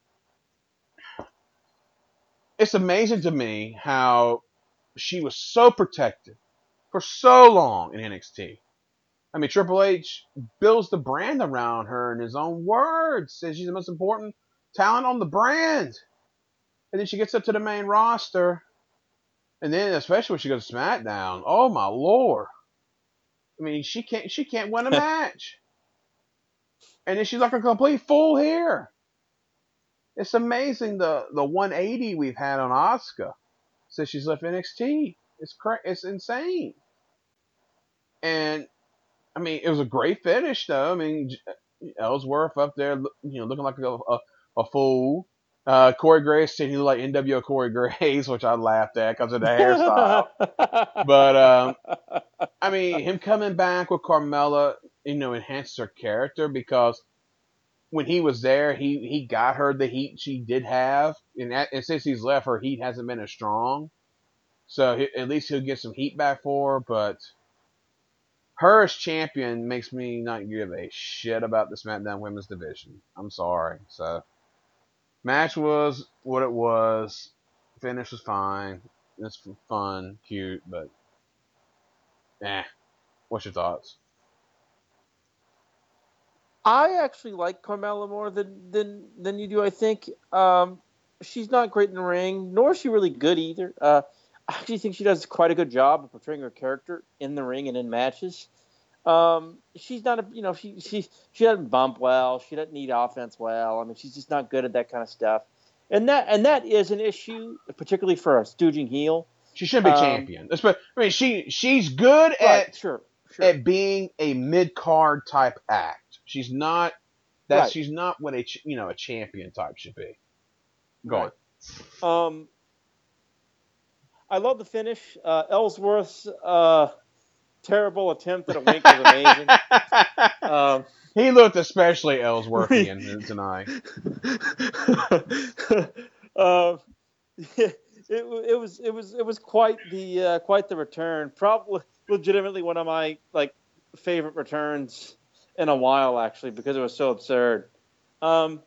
[SPEAKER 1] it's amazing to me how she was so protected for so long in NXT. I mean, Triple H builds the brand around her in his own words, says she's the most important talent on the brand. And then she gets up to the main roster, and then especially when she goes to SmackDown, oh my lord. I mean, she can't win a match. And then she's like a complete fool here. It's amazing the 180 we've had on Asuka since she's left NXT. It's insane. And I mean, it was a great finish, though. I mean, Ellsworth up there, looking like a fool. Corey Graves said he looked like NWO Corey Graves, which I laughed at because of the hairstyle. But I mean, him coming back with Carmella, enhanced her character, because when he was there, he got her the heat she did have, and since he's left, her heat hasn't been as strong. So at least he'll get some heat back for her. But her as champion makes me not give a shit about the SmackDown Women's Division. I'm sorry. So match was what it was. Finish was fine. It's fun, cute, but What's your thoughts?
[SPEAKER 2] I actually like Carmella more than you do, I think. She's not great in the ring, nor is she really good either. I actually think she does quite a good job of portraying her character in the ring and in matches. She's not she doesn't bump well. She doesn't need offense well. I mean, she's just not good at that kind of stuff. And that is an issue, particularly for a stooging heel.
[SPEAKER 1] She should be champion. I mean, she's good
[SPEAKER 2] right,
[SPEAKER 1] at
[SPEAKER 2] sure.
[SPEAKER 1] at being a mid card type act. She's not that. Right. She's not what a champion type should be. Go
[SPEAKER 2] on. I love the finish. Ellsworth's terrible attempt at a wink was amazing.
[SPEAKER 1] He looked especially Ellsworthian tonight.
[SPEAKER 2] It was quite the return. Probably legitimately one of my favorite returns in a while, actually, because it was so absurd. Asuka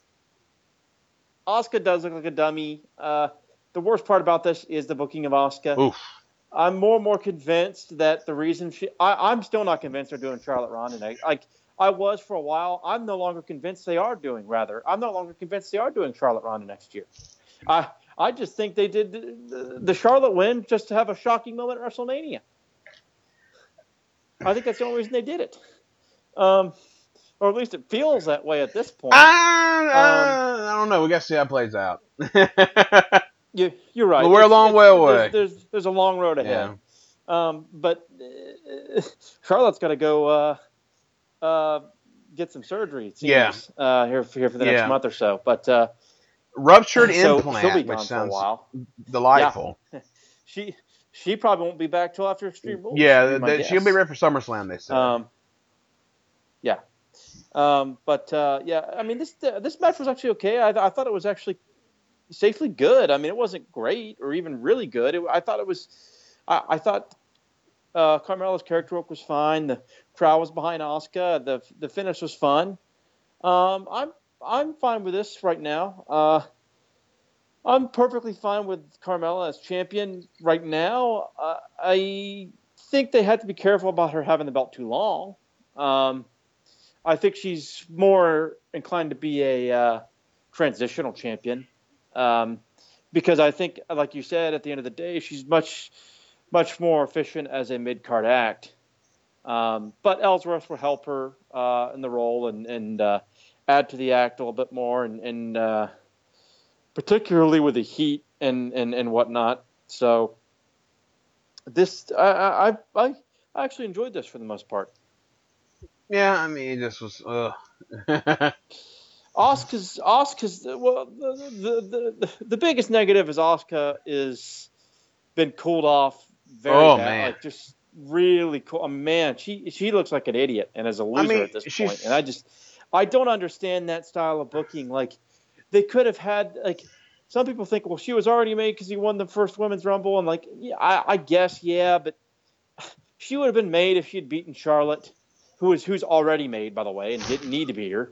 [SPEAKER 2] does look like a dummy. The worst part about this is the booking of Asuka.
[SPEAKER 1] Oof.
[SPEAKER 2] I'm more and more convinced that the reason I'm still not convinced they're doing Charlotte Ronda. I was for a while. I'm no longer convinced they are doing. Rather, I'm no longer convinced they are doing Charlotte Ronda next year. I just think they did the Charlotte win just to have a shocking moment at WrestleMania. I think that's the only reason they did it. Or at least it feels that way at this point.
[SPEAKER 1] I don't know. We got to see how it plays out.
[SPEAKER 2] You're right.
[SPEAKER 1] Well, we're a long way away.
[SPEAKER 2] There's a long road ahead. Yeah. But Charlotte's got to go get some surgery. It seems, here for the next month or so. But
[SPEAKER 1] ruptured implant,
[SPEAKER 2] she'll be gone
[SPEAKER 1] which sounds
[SPEAKER 2] for a while.
[SPEAKER 1] Delightful.
[SPEAKER 2] Yeah. She probably won't be back till after Extreme Rules.
[SPEAKER 1] Yeah, she'll be ready for SummerSlam. They said.
[SPEAKER 2] I mean, this match was actually okay. I thought it was actually safely good. I mean, it wasn't great or even really good. I thought it was. I thought Carmella's character work was fine. The crowd was behind Asuka. The finish was fun. I'm fine with this right now. I'm perfectly fine with Carmella as champion right now. I think they had to be careful about her having the belt too long. I think she's more inclined to be a transitional champion because I think, like you said, at the end of the day, she's much more efficient as a mid-card act. But Ellsworth will help her in the role and add to the act a little bit more, and particularly with the heat and whatnot. So this, I actually enjoyed this for the most part.
[SPEAKER 1] Yeah, I mean, it just was.
[SPEAKER 2] Asuka's well, the biggest negative is Asuka is been cooled off very bad.
[SPEAKER 1] Man.
[SPEAKER 2] Like just really cool. Man, she looks like an idiot and is a loser at this point. And I don't understand that style of booking. Like they could have had some people think, well, she was already made because he won the first Women's Rumble, and I guess but she would have been made if she had beaten Charlotte, who's already made, by the way, and didn't need to be here.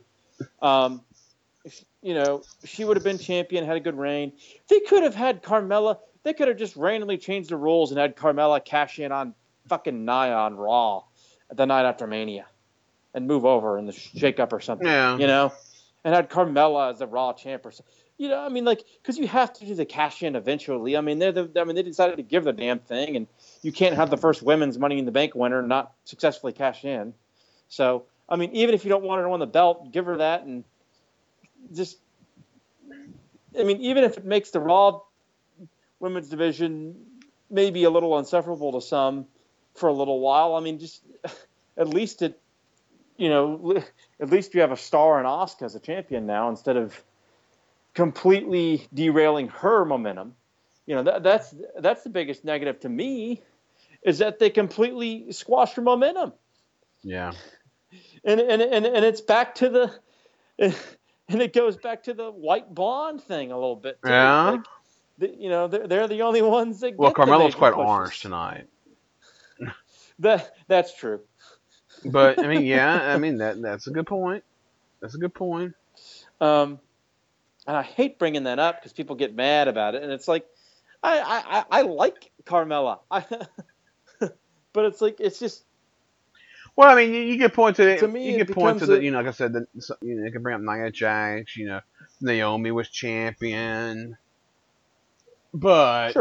[SPEAKER 2] She would have been champion, had a good reign. They could have had Carmella. They could have just randomly changed the rules and had Carmella cash in on fucking Nia on Raw the night after Mania and move over in the shake-up or something.
[SPEAKER 1] Yeah.
[SPEAKER 2] And had Carmella as the Raw champ or something. Because you have to do the cash in eventually. I mean, they decided to give the damn thing, and you can't have the first women's Money in the Bank winner not successfully cash in. So, I mean, even if you don't want her to win the belt, give her that, and just, I mean, even if it makes the Raw women's division maybe a little insufferable to some for a little while, I mean, just at least at least you have a star in Asuka as a champion now instead of completely derailing her momentum. That's the biggest negative to me, is that they completely squashed her momentum.
[SPEAKER 1] Yeah.
[SPEAKER 2] And it's back to and it goes back to the white blonde thing a little bit too.
[SPEAKER 1] Yeah.
[SPEAKER 2] They're the only ones that
[SPEAKER 1] Well,
[SPEAKER 2] get
[SPEAKER 1] Carmella's quite
[SPEAKER 2] pushes.
[SPEAKER 1] orange tonight.
[SPEAKER 2] That's true.
[SPEAKER 1] But I mean, that's a good point. That's a good point.
[SPEAKER 2] And I hate bringing that up because people get mad about it, and it's like, I like Carmella, but it's just.
[SPEAKER 1] Well, I mean, you could point to it.
[SPEAKER 2] To me,
[SPEAKER 1] you could point to the, like I said, you can bring up Nia Jax. Naomi was champion, but
[SPEAKER 2] sure.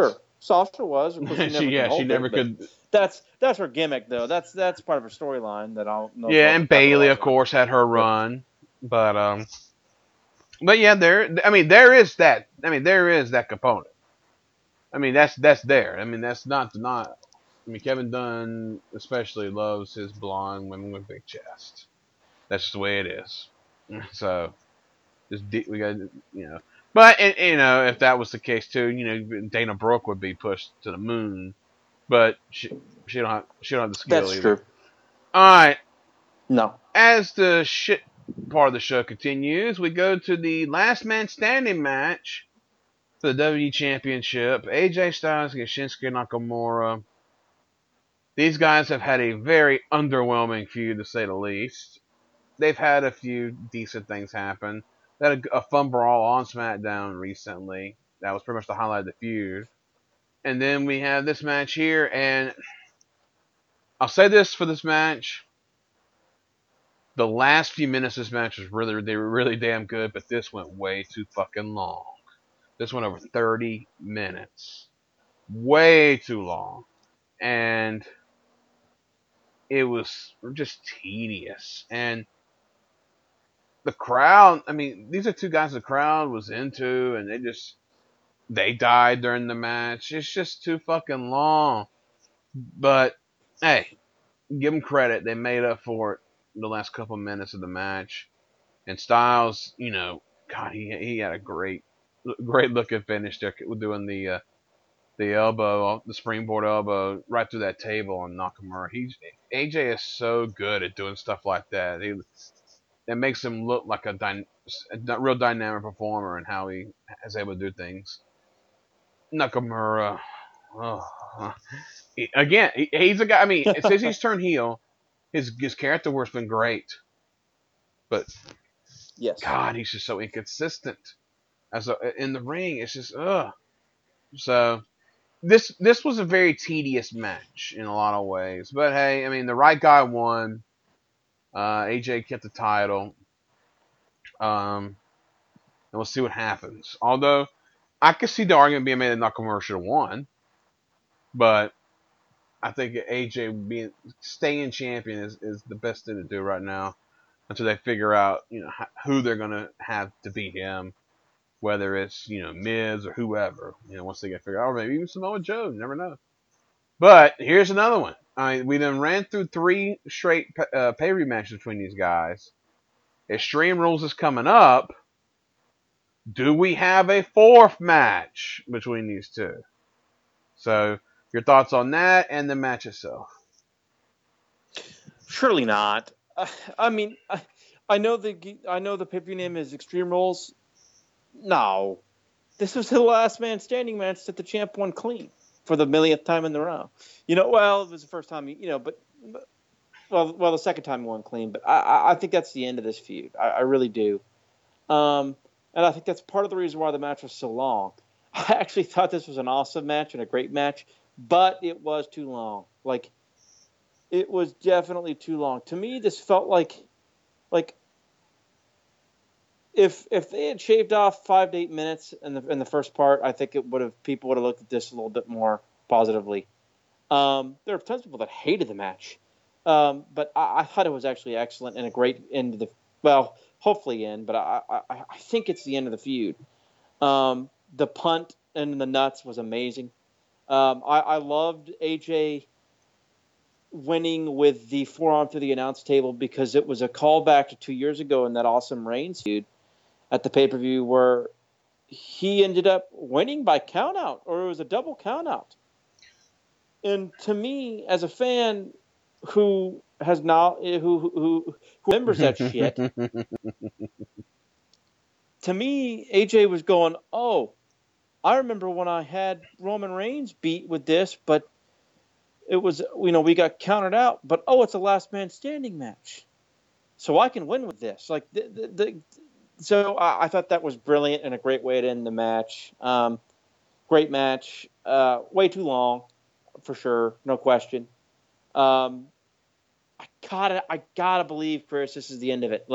[SPEAKER 2] Sasha was. Of course,
[SPEAKER 1] she never could.
[SPEAKER 2] That's her gimmick, though. That's part of her storyline that I don't know.
[SPEAKER 1] Yeah, and Bailey, of course, had her run, but yeah, there is that. There is that component. That's there. That's not. Kevin Dunn especially loves his blonde women with big chests. That's just the way it is. So, we got But if that was the case too, Dana Brooke would be pushed to the moon. But she don't have the skill
[SPEAKER 2] That's
[SPEAKER 1] either.
[SPEAKER 2] true.
[SPEAKER 1] All right.
[SPEAKER 2] No.
[SPEAKER 1] As the shit part of the show continues, we go to the last man standing match for the WWE Championship. AJ Styles against Shinsuke Nakamura. These guys have had a very underwhelming feud, to say the least. They've had a few decent things happen. They had a fun brawl on SmackDown recently. That was pretty much the highlight of the feud. And then we have this match here, and I'll say this for this match. The last few minutes of this match was they were really damn good, but this went way too fucking long. This went over 30 minutes. Way too long. And it was just tedious. And the crowd, these are two guys the crowd was into, and they died during the match. It's just too fucking long. But, hey, give them credit. They made up for it in the last couple minutes of the match. And Styles, God, he had a great looking finish there, doing the elbow, the springboard elbow, right through that table on Nakamura. AJ is so good at doing stuff like that. That makes him look like a real dynamic performer and how he is able to do things. Nakamura, again, he's a guy. Since he's turned heel, his character work's been great, but
[SPEAKER 2] yes,
[SPEAKER 1] God, he's just so inconsistent. In the ring, it's just So this was a very tedious match in a lot of ways, but hey, the right guy won. AJ kept the title. And we'll see what happens. Although I could see the argument being made that Nakamura should have won, but I think AJ staying champion is the best thing to do right now until they figure out who they're gonna have to beat him, whether it's Miz or whoever. Once they get figured out, or maybe even Samoa Joe. You never know. But here's another one. We then ran through 3 straight pay-per-view matches between these guys. Extreme Rules is coming up. Do we have a 4th match between these two? So, your thoughts on that and the match itself?
[SPEAKER 2] Surely not. I know the pay-per-view name is Extreme Rules. No, this was the last man standing match that the champ won clean for the millionth time in the row. Well, it was the first time, but the second time he won clean. But I think that's the end of this feud. I really do. And I think that's part of the reason why the match was so long. I actually thought this was an awesome match and a great match, but it was too long. It was definitely too long. To me, this felt like if they had shaved off 5 to 8 minutes in the first part, I think people would have looked at this a little bit more positively. There are tons of people that hated the match, but I thought it was actually excellent and a great end to hopefully end, but I think it's the end of the feud. The punt and the nuts was amazing. I loved AJ winning with the forearm through the announce table because it was a callback to 2 years ago in that awesome Reigns feud at the pay-per-view where he ended up winning by countout, or it was a double countout. And to me, as a fan who has now who remembers that shit, to me, AJ was going, "Oh, I remember when I had Roman Reigns beat with this, but it was we got counted out. But it's a last man standing match, so I can win with this." So I thought that was brilliant and a great way to end the match. Great match. Way too long, for sure, no question. I gotta believe, Chris, this is the end of it.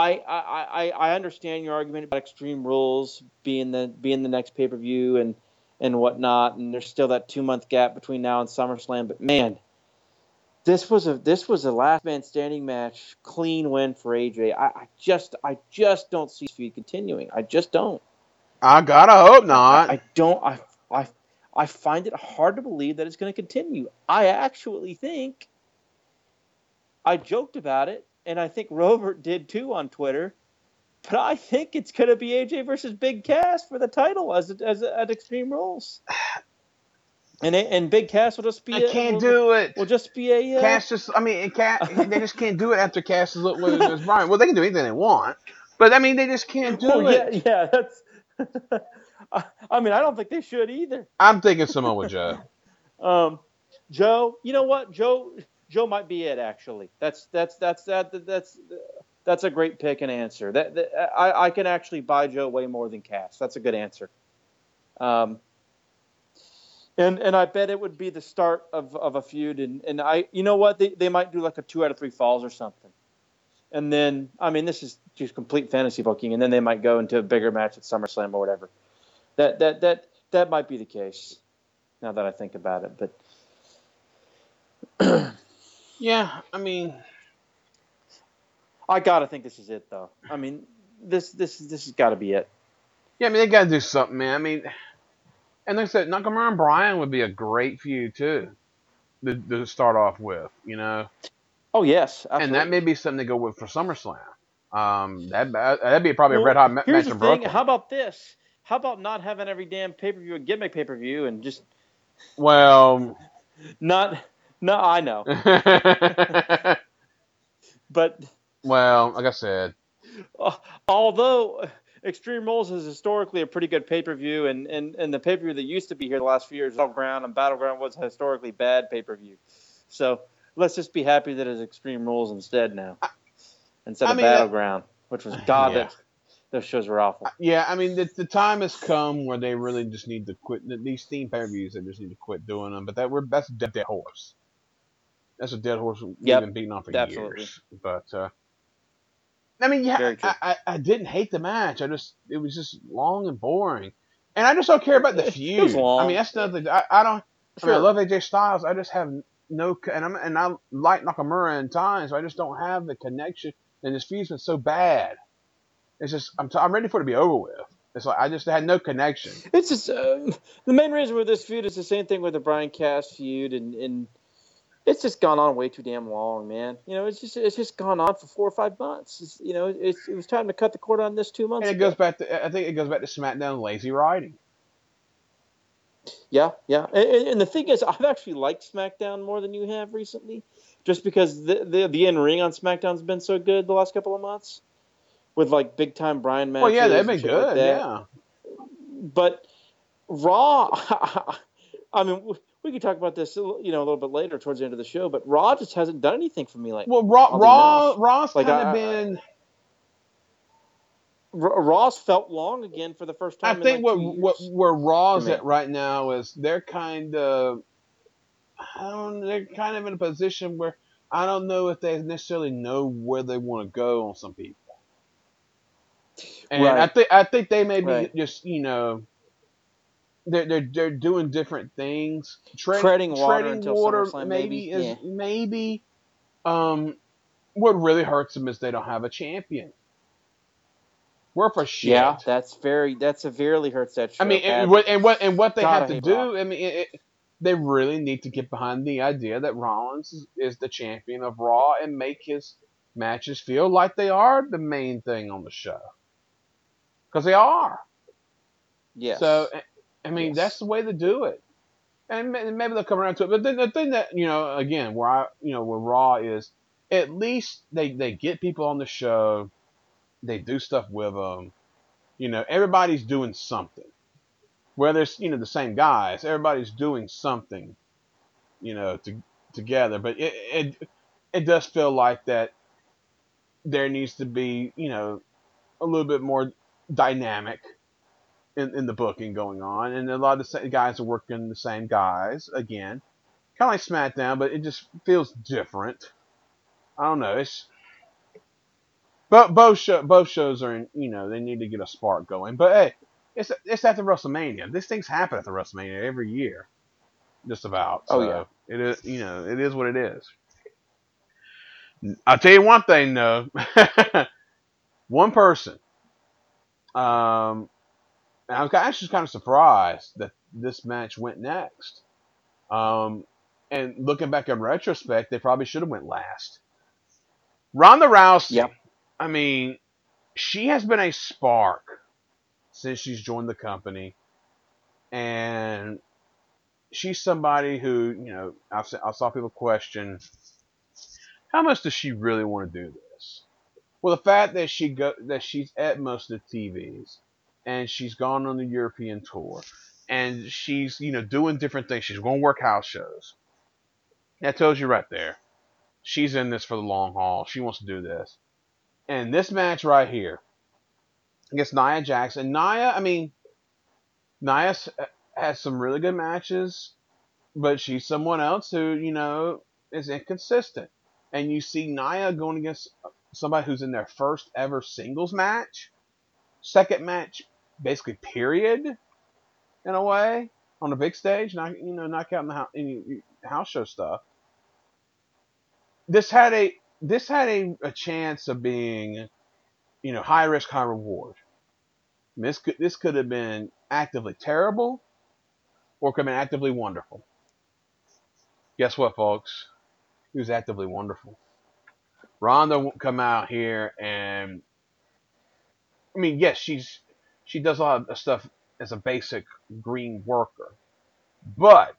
[SPEAKER 2] I understand your argument about Extreme Rules being the next pay-per-view, and and whatnot, and there's still that 2-month gap between now and SummerSlam. But man, this was a last man standing match, clean win for AJ. I just don't see this feud continuing. I just don't.
[SPEAKER 1] I gotta hope not.
[SPEAKER 2] I don't. I find it hard to believe that it's going to continue. I actually think, I joked about it, and I think Robert did too on Twitter, but I think it's going to be AJ versus Big Cass for the title as at Extreme Rules. And Big Cass will just be.
[SPEAKER 1] I can't do it.
[SPEAKER 2] Will just be a.
[SPEAKER 1] Cass just. I mean, they just can't do it after Cass is with Brian. Well, they can do anything they want, but I mean, they just can't do it.
[SPEAKER 2] Yeah, that's. I mean, I don't think they should either.
[SPEAKER 1] I'm thinking Samoa Joe.
[SPEAKER 2] Joe, you know what? Joe might be it. Actually, that's a great pick and answer. I can actually buy Joe way more than Cass. That's a good answer. And I bet it would be the start of a feud. And you know what? They might do like a 2 out of 3 falls or something. And then, I mean, this is just complete fantasy booking. And then they might go into a bigger match at SummerSlam or whatever. That might be the case. Now that I think about it, but
[SPEAKER 1] yeah, I mean,
[SPEAKER 2] I gotta think this is it, though. I mean, this has got to be it.
[SPEAKER 1] Yeah, I mean, they gotta do something, man. I mean, and like I said, Nakamura and Bryan would be a great feud too, to start off with, you know.
[SPEAKER 2] Oh yes, absolutely.
[SPEAKER 1] And that may be something to go with for SummerSlam. That'd be probably a red hot match in Brooklyn.
[SPEAKER 2] How about this? How about not having every damn pay-per-view a gimmick pay-per-view and just...
[SPEAKER 1] Well...
[SPEAKER 2] No, I know. But...
[SPEAKER 1] Well, like I said...
[SPEAKER 2] Although Extreme Rules is historically a pretty good pay-per-view, and the pay-per-view that used to be here the last few years, Battleground, and Battleground was a historically bad pay-per-view. So let's just be happy that it's Extreme Rules instead now. Instead of Battleground, which was... God, those shows were awful.
[SPEAKER 1] Yeah, I mean, the time has come where they really just need to quit. These theme pay-per-views, they just need to quit doing them. But that's a dead horse. That's a dead horse we've been beating on for years. But, I mean, yeah, I didn't hate the match. It was just long and boring. And I just don't care about the feud.
[SPEAKER 2] It was long.
[SPEAKER 1] I mean, that's nothing. I don't... Sure. I mean, I love AJ Styles. I just have no... And I like Nakamura in time, so I just don't have the connection. And this feud's been so bad. It's just I'm ready for it to be over with. It's like I just had no connection.
[SPEAKER 2] It's just the main reason with this feud is the same thing with the Bryan Cass feud, and it's just gone on way too damn long, man. You know, it's just gone on for 4 or 5 months. It was time to cut the cord on this 2 months.
[SPEAKER 1] And I think it goes back to SmackDown lazy writing.
[SPEAKER 2] Yeah. And the thing is, I've actually liked SmackDown more than you have recently, just because the in-ring on SmackDown's been so good the last couple of months. With like big time Bryan matches.
[SPEAKER 1] Well, yeah, they've been good. Like yeah,
[SPEAKER 2] but Raw. I mean, we could talk about this, a little bit later towards the end of the show. But Raw just hasn't done anything for me lately.
[SPEAKER 1] Well, Raw's like, kind of been.
[SPEAKER 2] Raw's felt long again for the first time.
[SPEAKER 1] I think where Raw's at right now is they're kind of. They're kind of in a position where I don't know if they necessarily know where they want to go on some people. And I think they may be just they're doing different things.
[SPEAKER 2] Treading water
[SPEAKER 1] maybe. What really hurts them is they don't have a champion. We're for shit.
[SPEAKER 2] Yeah, that severely hurts that show.
[SPEAKER 1] I mean, and what they have to do. I mean, they really need to get behind the idea that Rollins is the champion of Raw and make his matches feel like they are the main thing on the show. Because they are.
[SPEAKER 2] Yes.
[SPEAKER 1] So, I mean, that's the way to do it. And maybe they'll come around to it. But then the thing that, again, where Raw is, at least they get people on the show. They do stuff with them. Everybody's doing something. Whether it's, the same guys, everybody's doing something, together. But it does feel like that there needs to be, a little bit more dynamic in the booking going on, and a lot of the guys are working the same guys again, kind of like SmackDown, but it just feels different. I don't know. But both shows are in, they need to get a spark going. But hey, it's at the WrestleMania. These things happen at the WrestleMania every year, just about.
[SPEAKER 2] Oh yeah.
[SPEAKER 1] So it is, it is what it is. I'll tell you one thing though. One person. And I was actually kind of surprised that this match went next. Um, and looking back in retrospect, they probably should have went last. Ronda Rousey.
[SPEAKER 2] Yep.
[SPEAKER 1] I mean, she has been a spark since she's joined the company, and she's somebody who, I saw people question, how much does she really want to do this? Well, the fact that she's at most of the TVs, and she's gone on the European tour, and she's doing different things. She's going to work house shows. That tells you right there. She's in this for the long haul. She wants to do this. And this match right here against Nia Jax, and Nia has some really good matches, but she's someone else who is inconsistent. And you see Nia going against somebody who's in their first ever singles match, second match, basically period, in a way, on the big stage, not counting any house show stuff. This had a chance of being, high risk, high reward. This could have been actively terrible, or could have been actively wonderful. Guess what, folks? It was actively wonderful. Ronda won't come out here and, yes, she does a lot of stuff as a basic green worker, but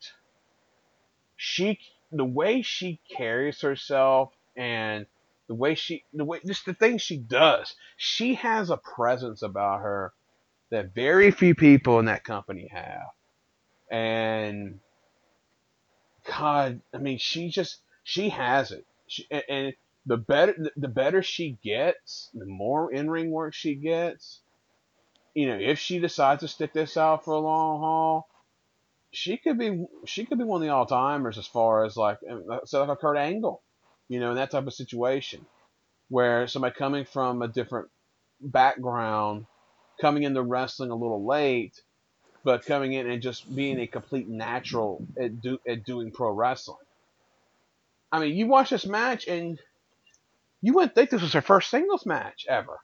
[SPEAKER 1] the way she carries herself and just the things she does, she has a presence about her that very few people in that company have. And God, she has it. And the better she gets, the more in-ring work she gets. If she decides to stick this out for a long haul, she could be one of the all-timers as far as like a Kurt Angle, in that type of situation where somebody coming from a different background, coming into wrestling a little late, but coming in and just being a complete natural at doing pro wrestling. You watch this match and you wouldn't think this was her first singles match ever.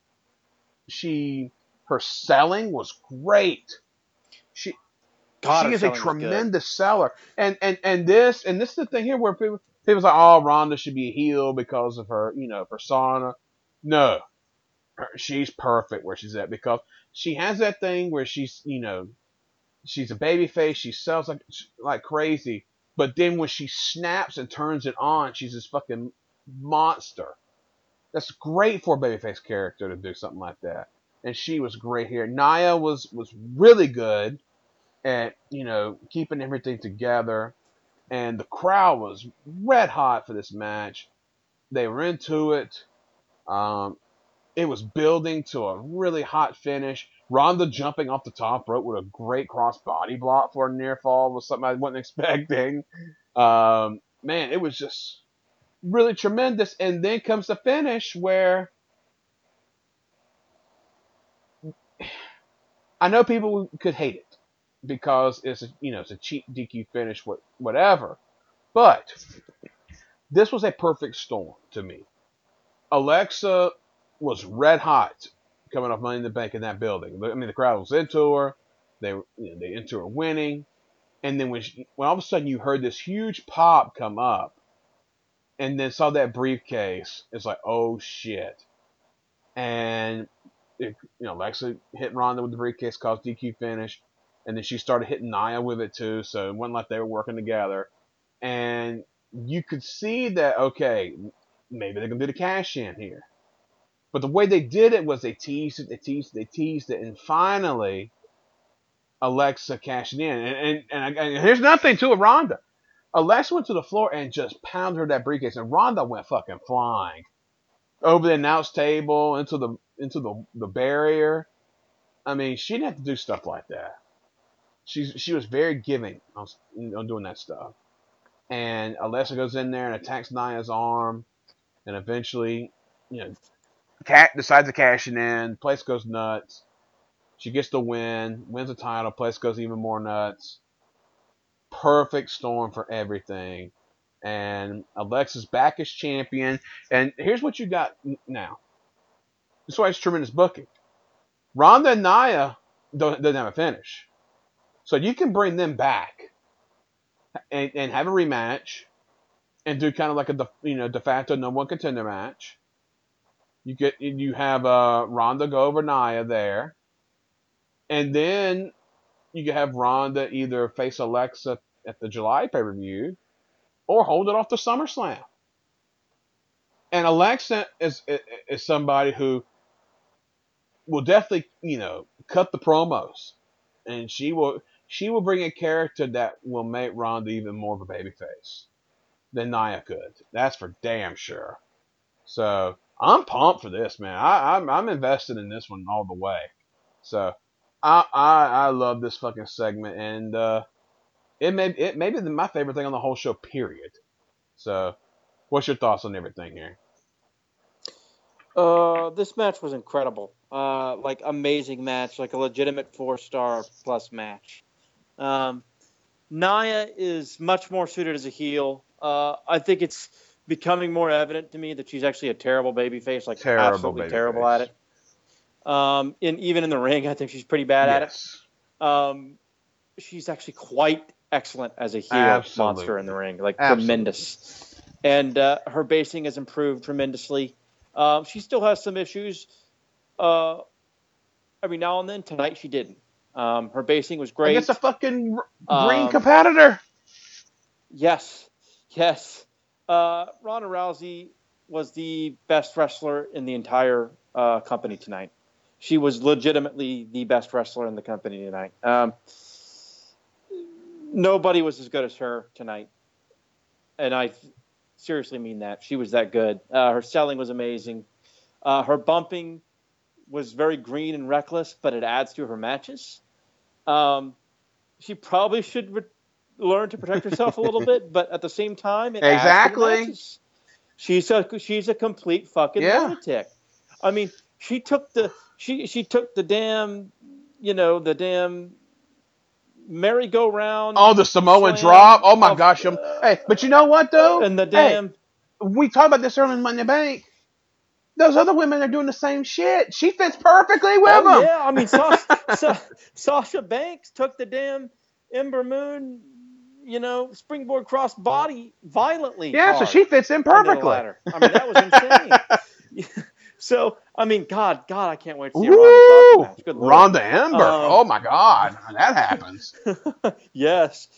[SPEAKER 1] Her selling was great. She is a tremendous seller. And this is the thing here where people's like, oh, Ronda should be a heel because of her, persona. No. She's perfect where she's at because she has that thing where she's a babyface. She sells like crazy. But then when she snaps and turns it on, she's this fucking monster. That's great for a babyface character to do something like that. And she was great here. Nia was really good at, keeping everything together. And the crowd was red hot for this match. They were into it. It was building to a really hot finish. Ronda jumping off the top rope with a great cross body block for a near fall was something I wasn't expecting. Man, it was just really tremendous. And then comes the finish where I know people could hate it because it's a cheap DQ finish, whatever. But this was a perfect storm to me. Alexa was red hot coming off Money in the Bank in that building. The crowd was into her. They into her winning. And then when all of a sudden you heard this huge pop come up and then saw that briefcase, it's like, oh shit. And Alexa hit Ronda with the briefcase, caused DQ finish. And then she started hitting Nia with it too. So it wasn't like they were working together. And you could see that, okay, maybe they're going to do the cash in here. But the way they did it was they teased it, and finally Alexa cashed in. And here's nothing to it, Ronda. Alexa went to the floor and just pounded her that briefcase, and Ronda went fucking flying over the announce table into the barrier. She didn't have to do stuff like that. She was very giving on doing that stuff. And Alexa goes in there and attacks Nia's arm, and eventually, Cat decides to cash it in. The place goes nuts. She gets the win, wins the title, place goes even more nuts. Perfect storm for everything. And Alexa's back as champion. And here's what you got now. That's why it's tremendous booking. Ronda and Nia doesn't have a finish. So you can bring them back and have a rematch and do kind of like a de facto number one contender match. You have Ronda go over Nia there. And then you can have Ronda either face Alexa at the July pay-per-view or hold it off to SummerSlam. And Alexa is somebody who will definitely, cut the promos. And she will bring a character that will make Ronda even more of a babyface than Nia could. That's for damn sure. So I'm pumped for this, man. I'm invested in this one all the way. So I love this fucking segment, and it may be my favorite thing on the whole show, period. So, what's your thoughts on everything here?
[SPEAKER 2] This match was incredible. Like amazing match, like a legitimate 4-star plus match. Nia is much more suited as a heel. I think it's becoming more evident to me that she's actually a terrible babyface, like absolutely terrible at it. Even in the ring, I think she's pretty bad at it. She's actually quite excellent as a heel monster in the ring, like tremendous. And her basing has improved tremendously. She still has some issues. Every now and then. Tonight she didn't. Her basing was great.
[SPEAKER 1] Against a fucking green competitor.
[SPEAKER 2] Yes. Ronda Rousey was the best wrestler in the entire company tonight. She was legitimately the best wrestler in the company tonight. Nobody was as good as her tonight. And I seriously mean that. She was that good. Her selling was amazing. Her bumping was very green and reckless, but it adds to her matches. She probably should learn to protect herself a little bit, but at the same time, it adds to her matches. She's a complete fucking lunatic. I mean, she took the damn, the damn merry-go-round.
[SPEAKER 1] Oh, the Samoan drop. Oh my gosh. Hey, but you know what though?
[SPEAKER 2] And the damn.
[SPEAKER 1] We talked about this earlier in Money in the Bank. Those other women are doing the same shit. She fits perfectly with them.
[SPEAKER 2] Yeah, I mean, Sasha Banks took the damn Ember Moon, springboard cross body violently.
[SPEAKER 1] Yeah, so she fits in perfectly.
[SPEAKER 2] I mean, that was insane. So, I mean, God, I can't wait to see a Ronda Sasha match. Good Lord.
[SPEAKER 1] Ronda Ember. Oh my God, that happens.
[SPEAKER 2] Yes.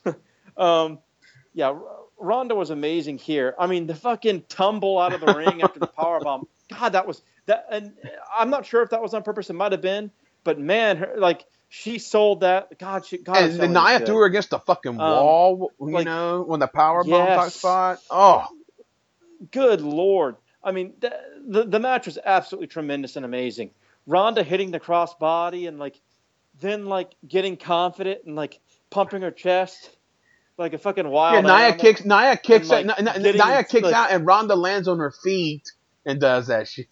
[SPEAKER 2] Yeah, Ronda was amazing here. I mean, the fucking tumble out of the ring after the powerbomb. God, that was that, and I'm not sure if that was on purpose. It might have been, but man, she sold that. God,
[SPEAKER 1] and the Nia threw her against the fucking wall. When the powerbomb spot. Oh,
[SPEAKER 2] good Lord. I mean, the match was absolutely tremendous and amazing. Ronda hitting the crossbody and then getting confident and pumping her chest like a fucking wild.
[SPEAKER 1] Yeah, Nia kicks out and Ronda lands on her feet and does that shit.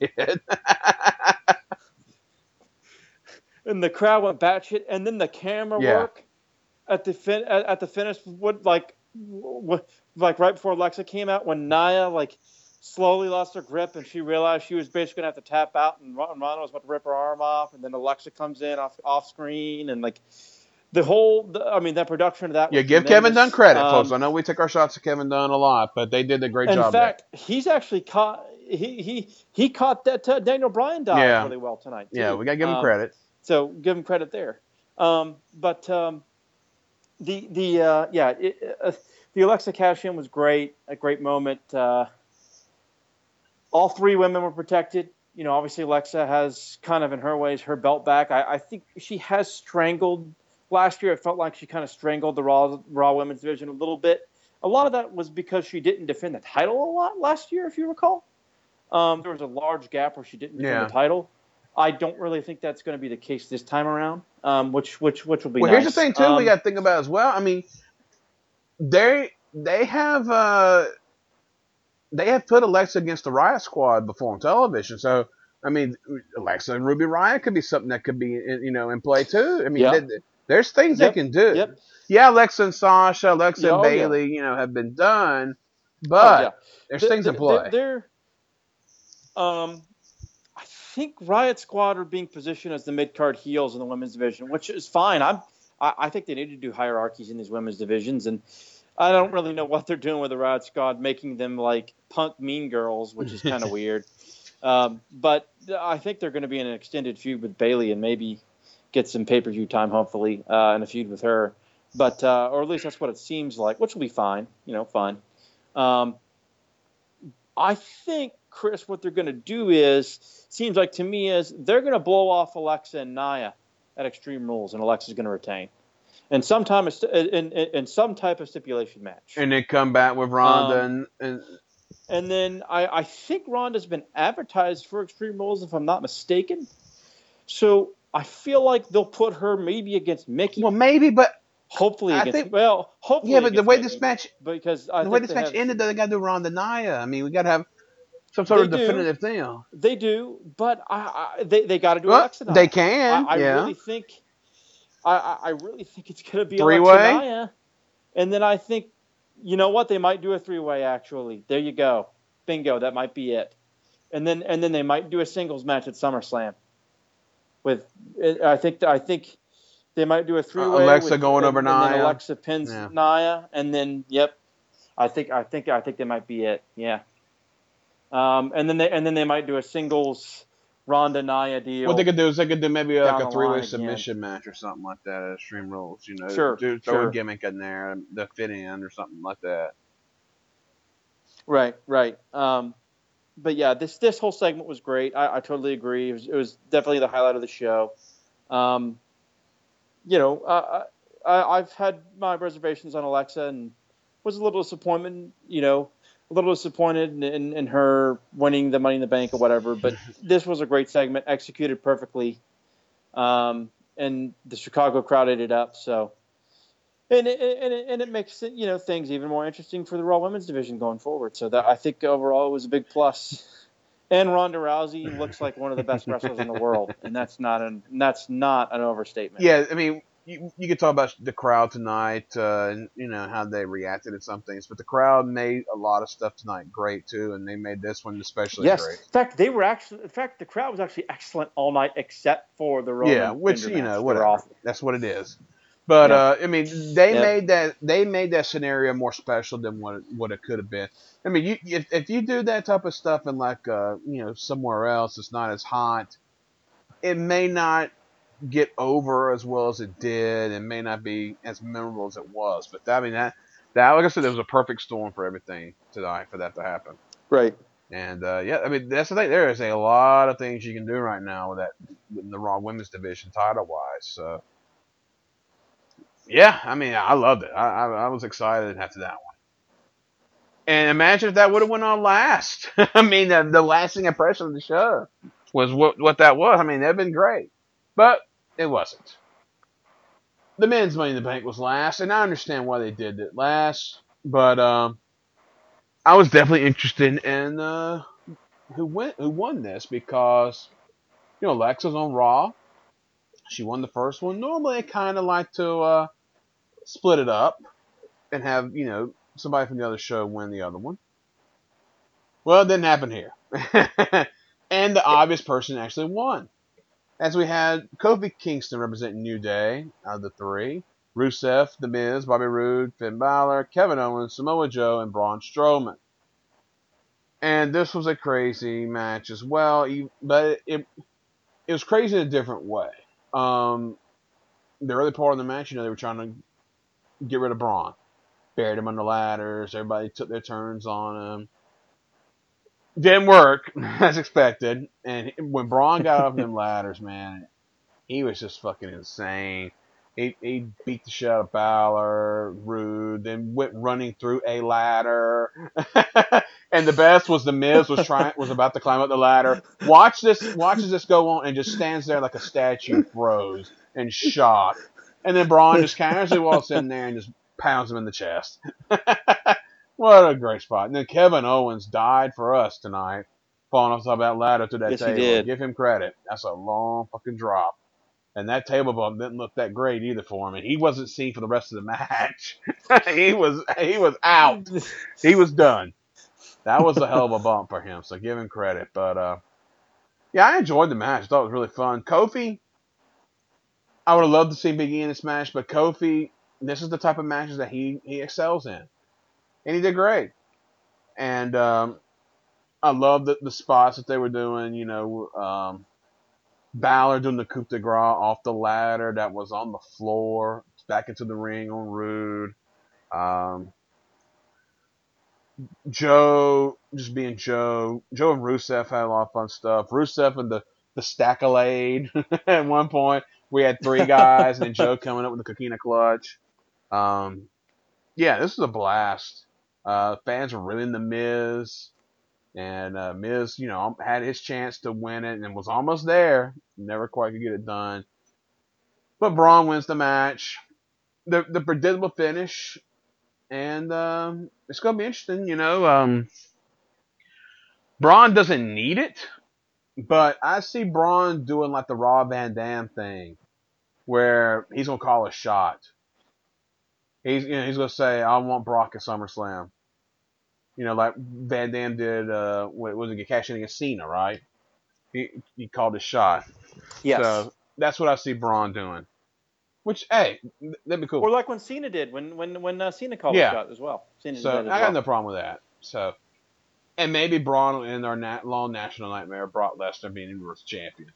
[SPEAKER 2] And the crowd went batshit, and then the camera work at the finish would like right before Alexa came out when Nia slowly lost her grip and she realized she was basically gonna have to tap out and Ronda was about to rip her arm off, and then Alexa comes in off screen and that production of that.
[SPEAKER 1] Yeah, give Kevin Dunn credit, folks. I know we took our shots at Kevin Dunn a lot, but they did a great job.
[SPEAKER 2] In fact, he's actually caught. He caught that Daniel Bryan dive really well tonight, too.
[SPEAKER 1] Yeah, we gotta give him credit.
[SPEAKER 2] So give him credit there. The Alexa cash-in was great. A great moment. All three women were protected. Obviously Alexa has kind of in her ways her belt back. I think she has strangled. Last year, it felt like she kind of strangled the Raw Women's division a little bit. A lot of that was because she didn't defend the title a lot last year, if you recall. There was a large gap where she didn't defend the title. I don't really think that's going to be the case this time around, which will be nice.
[SPEAKER 1] Well, here's the thing, too, we got to think about as well. I mean, they have put Alexa against the Riot Squad before on television, so I mean, Alexa and Ruby Riott could be something that could be, in play too. I mean,
[SPEAKER 2] Yeah.
[SPEAKER 1] there's things they
[SPEAKER 2] Yep.
[SPEAKER 1] can do.
[SPEAKER 2] Yep.
[SPEAKER 1] Yeah, Alexa and Sasha, Alexa
[SPEAKER 2] Yeah.
[SPEAKER 1] and
[SPEAKER 2] Oh yeah.
[SPEAKER 1] Bailey, have been done,
[SPEAKER 2] Oh yeah.
[SPEAKER 1] but there's things in play.
[SPEAKER 2] They're I think Riot Squad are being positioned as the mid card heels in the women's division, which is fine. I think they need to do hierarchies in these women's divisions, and I don't really know what they're doing with the Riot Squad, making them like punk mean girls, which is kind of weird. But I think they're going to be in an extended feud with Bailey and maybe get some pay-per-view time, hopefully, in a feud with her. But or at least that's what it seems like, which will be fine. Fine. I think, Chris, what they're going to do seems like to me is they're going to blow off Alexa and Nia at Extreme Rules, and Alexa's going to retain. And sometime in some type of stipulation match.
[SPEAKER 1] And then come back with Ronda
[SPEAKER 2] and then I think Ronda's been advertised for Extreme Rules, if I'm not mistaken. So I feel like they'll put her maybe against Mickey.
[SPEAKER 1] Well, maybe, but
[SPEAKER 2] hopefully
[SPEAKER 1] hopefully.
[SPEAKER 2] Yeah,
[SPEAKER 1] but the way this match,
[SPEAKER 2] because
[SPEAKER 1] ended, they got to do Ronda Nia. I mean, we got to have some sort of definitive thing.
[SPEAKER 2] They do, but they got to do Alexa Nia.
[SPEAKER 1] They can.
[SPEAKER 2] I really think. I really think it's going to be
[SPEAKER 1] three-way?
[SPEAKER 2] Alexa Nia, and then I think, you know what, they might do a three-way. Actually, there you go, bingo, that might be it, and then they might do a singles match at SummerSlam. I think they might do a three-way.
[SPEAKER 1] Alexa going over Nia.
[SPEAKER 2] And then Alexa pins Nia, and then I think they might be it. Yeah. And then they might do a singles Ronda Nia deal.
[SPEAKER 1] What they could do is maybe like a three-way submission match or something like that at Extreme Rules.
[SPEAKER 2] Sure.
[SPEAKER 1] Throw a gimmick in there, the fit in or something like that.
[SPEAKER 2] Right. But yeah, this whole segment was great. I totally agree. It was definitely the highlight of the show. I've had my reservations on Alexa and was a little disappointed in her winning the Money in the Bank or whatever. But this was a great segment, executed perfectly, and the Chicago crowd ate it up. So, and it makes things even more interesting for the Raw Women's division going forward. So that I think overall it was a big plus. And Ronda Rousey looks like one of the best wrestlers in the world, and that's not an overstatement.
[SPEAKER 1] Yeah, I mean, you could talk about the crowd tonight, and how they reacted to some things, but the crowd made a lot of stuff tonight great too, and they made this one especially great.
[SPEAKER 2] In fact, the crowd was actually excellent all night except for the Roman
[SPEAKER 1] which
[SPEAKER 2] match.
[SPEAKER 1] whatever. That's what it is. But I mean, they made that scenario more special than what it could have been. I mean, if you do that type of stuff in like somewhere else, it's not as hot. It may not get over as well as it did, and may not be as memorable as it was. But I mean that like I said, there was a perfect storm for everything tonight for that to happen.
[SPEAKER 2] Right.
[SPEAKER 1] And I mean that's the thing. There is a lot of things you can do right now with the Raw Women's division title wise. So. Yeah, I mean, I loved it. I was excited after that one. And imagine if that would have went on last. I mean, the lasting impression of the show was what that was. I mean, that'd been great. But it wasn't. The men's Money in the Bank was last, and I understand why they did it last. But I was definitely interested in who won this because, Alexa's on Raw. She won the first one. Normally, I kind of like to split it up and have, somebody from the other show win the other one. Well, it didn't happen here. And the obvious person actually won. As we had Kofi Kingston representing New Day out of the three. Rusev, The Miz, Bobby Roode, Finn Balor, Kevin Owens, Samoa Joe, and Braun Strowman. And this was a crazy match as well, but it was crazy in a different way. The early part of the match, they were trying to get rid of Braun. Buried him on the ladders. Everybody took their turns on him. Didn't work, as expected. And when Braun got off them ladders, man, he was just fucking insane. He beat the shit out of Balor, Rude, then went running through a ladder. And the best was The Miz was about to climb up the ladder. Watches this go on and just stands there like a statue, froze in shock. And then Braun just casually walks in there and just pounds him in the chest. What a great spot. And then Kevin Owens died for us tonight. falling off the top of that ladder to that
[SPEAKER 2] Yes, he
[SPEAKER 1] table.
[SPEAKER 2] did.
[SPEAKER 1] Give him credit. That's a long fucking drop. And that table bump didn't look that great either for him. And he wasn't seen for the rest of the match. he was out. He was done. That was a hell of a bump for him. So give him credit. But yeah, I enjoyed the match. I thought it was really fun. Kofi, I would have loved to see Big E in this match, but Kofi, this is the type of matches that he excels in, and he did great. And I love the spots that they were doing. You know, Balor doing the coup de grace off the ladder that was on the floor, back into the ring on Rude. Joe just being Joe. Joe and Rusev had a lot of fun stuff. Rusev and the Stackalade at one point. We had 3 guys, and then Joe coming up with the Coquina Clutch. Yeah, this was a blast. Fans were really in the Miz. And Miz, you know, had his chance to win it and was almost there. Never quite could get it done. But Braun wins the match. The predictable finish. And it's going to be interesting, you know. Braun doesn't need it. But I see Braun doing like the Rob Van Dam thing. Where he's going to call a shot. He's going to say, I want Brock at SummerSlam. You know, like Van Dam did, what was it, cash in against Cena, right? He called his shot.
[SPEAKER 2] Yes.
[SPEAKER 1] So that's what I see Braun doing. Which, hey, that'd be cool.
[SPEAKER 2] Or like when Cena did, when Cena called a shot as well. Cena
[SPEAKER 1] so
[SPEAKER 2] did that as
[SPEAKER 1] I got no problem with that. So, and maybe Braun will end our long national nightmare, Brock Lesnar being Universal Champion.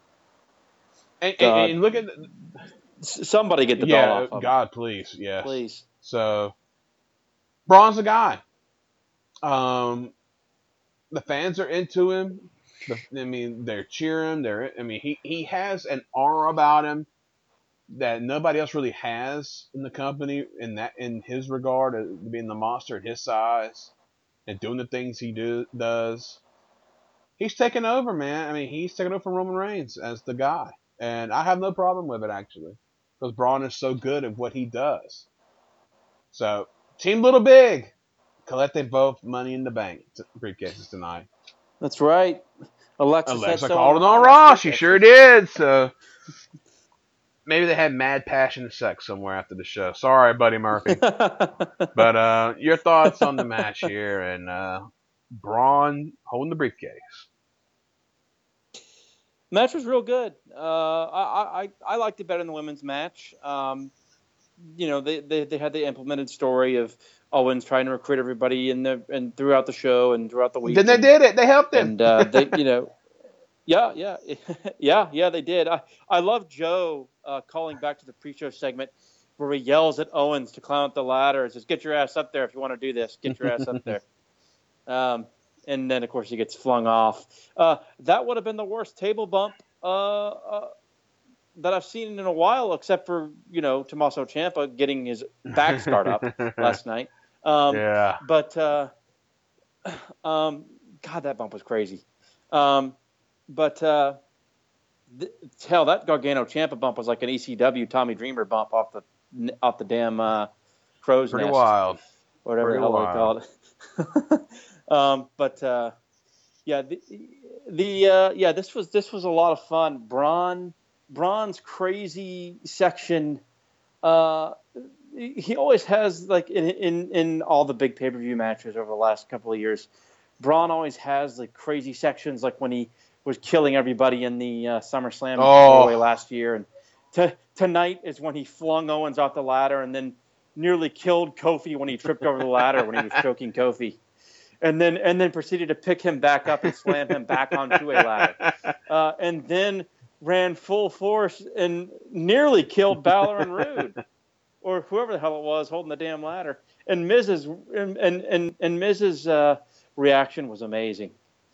[SPEAKER 1] And look at
[SPEAKER 2] somebody get the belt off of him.
[SPEAKER 1] God, please, yes,
[SPEAKER 2] please.
[SPEAKER 1] So, Braun's the guy. The fans are into him. They're cheering. He has an aura about him that nobody else really has in the company. In his regard, being the monster at his size and doing the things he does. He's taking over, man. He's taking over from Roman Reigns as the guy, and I have no problem with it actually, because Braun is so good at what he does. So, Team Little Big. Collected both Money in the Bank briefcases tonight.
[SPEAKER 2] That's right. Alexa
[SPEAKER 1] called it on Raw. She sure did. So maybe they had mad passion and sex somewhere after the show. Sorry, Buddy Murphy. But your thoughts on the match here and Braun holding the briefcase.
[SPEAKER 2] Match was real good. I liked it better than the women's match. You know, they had the implemented story of Owens trying to recruit everybody and throughout the show and throughout the week.
[SPEAKER 1] Then they did it. They helped him.
[SPEAKER 2] And they, you know, yeah, they did. I love Joe calling back to the pre-show segment where he yells at Owens to climb up the ladder and says, "Get your ass up there if you want to do this. Get your ass up there." And then of course he gets flung off. That would have been the worst table bump that I've seen in a while, except for, you know, Tommaso Ciampa getting his back scarred up last night.
[SPEAKER 1] Yeah.
[SPEAKER 2] But, God, that bump was crazy. Hell, that Gargano Ciampa bump was like an ECW Tommy Dreamer bump off the damn crow's
[SPEAKER 1] Pretty
[SPEAKER 2] nest.
[SPEAKER 1] Wild.
[SPEAKER 2] Whatever the hell they call it. This was a lot of fun. Braun's crazy section. He always has, like, in all the big pay-per-view matches over the last couple of years, Braun always has like crazy sections, like when he was killing everybody in the SummerSlam away last year, and tonight is when he flung Owens off the ladder and then nearly killed Kofi when he tripped over the ladder when he was choking Kofi. And then proceeded to pick him back up and slam him back onto a ladder. And then ran full force and nearly killed Balor and Rude, or whoever the hell it was holding the damn ladder. And Miz's reaction was amazing.